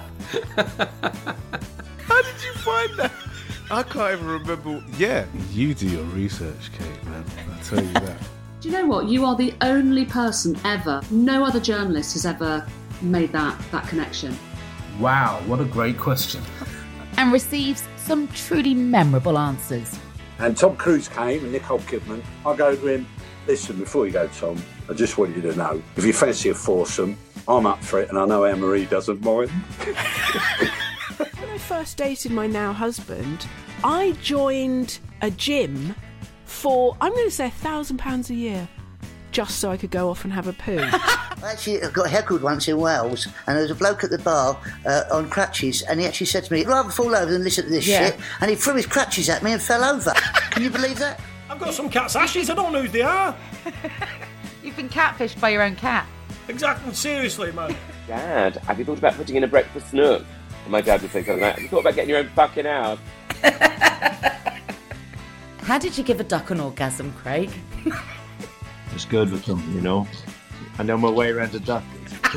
How did you find that? I can't even remember. Yeah, you do your research, Kate, man. I'll tell you that. Do you know what? You are the only person ever, no other journalist has ever made that, that connection. Wow, what a great question. And receives some truly memorable answers. And Tom Cruise came and Nicole Kidman. I go to him, listen, before you go, Tom, I just want you to know, if you fancy a foursome, I'm up for it and I know Anne-Marie doesn't mind. When I first dated my now husband, I joined a gym for, I'm going to say, a thousand pounds a year, just so I could go off and have a poo. Actually, I got heckled once in Wales, and there was a bloke at the bar uh, on crutches, and he actually said to me, I'd rather fall over than listen to this Yeah. shit, and he threw his crutches at me and fell over. Can you believe that? I've got some cat's ashes, I don't know who they are. You've been catfished by your own cat. Exactly, seriously, man. Dad, have you thought about putting in a breakfast nook? And my dad would say something like, have you thought about getting your own fucking house? How did you give a duck an orgasm, Craig? It's good with them, you know. I know my way around a duck.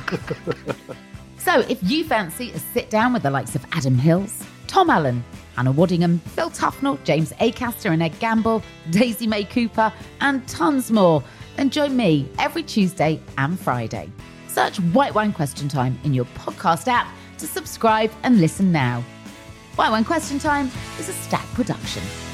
So if you fancy a sit down with the likes of Adam Hills, Tom Allen, Hannah Waddingham, Phil Tufnell, James Acaster and Ed Gamble, Daisy May Cooper, and tons more, then join me every Tuesday and Friday. Search White Wine Question Time in your podcast app to subscribe and listen now. White Wine Question Time is a Stack production.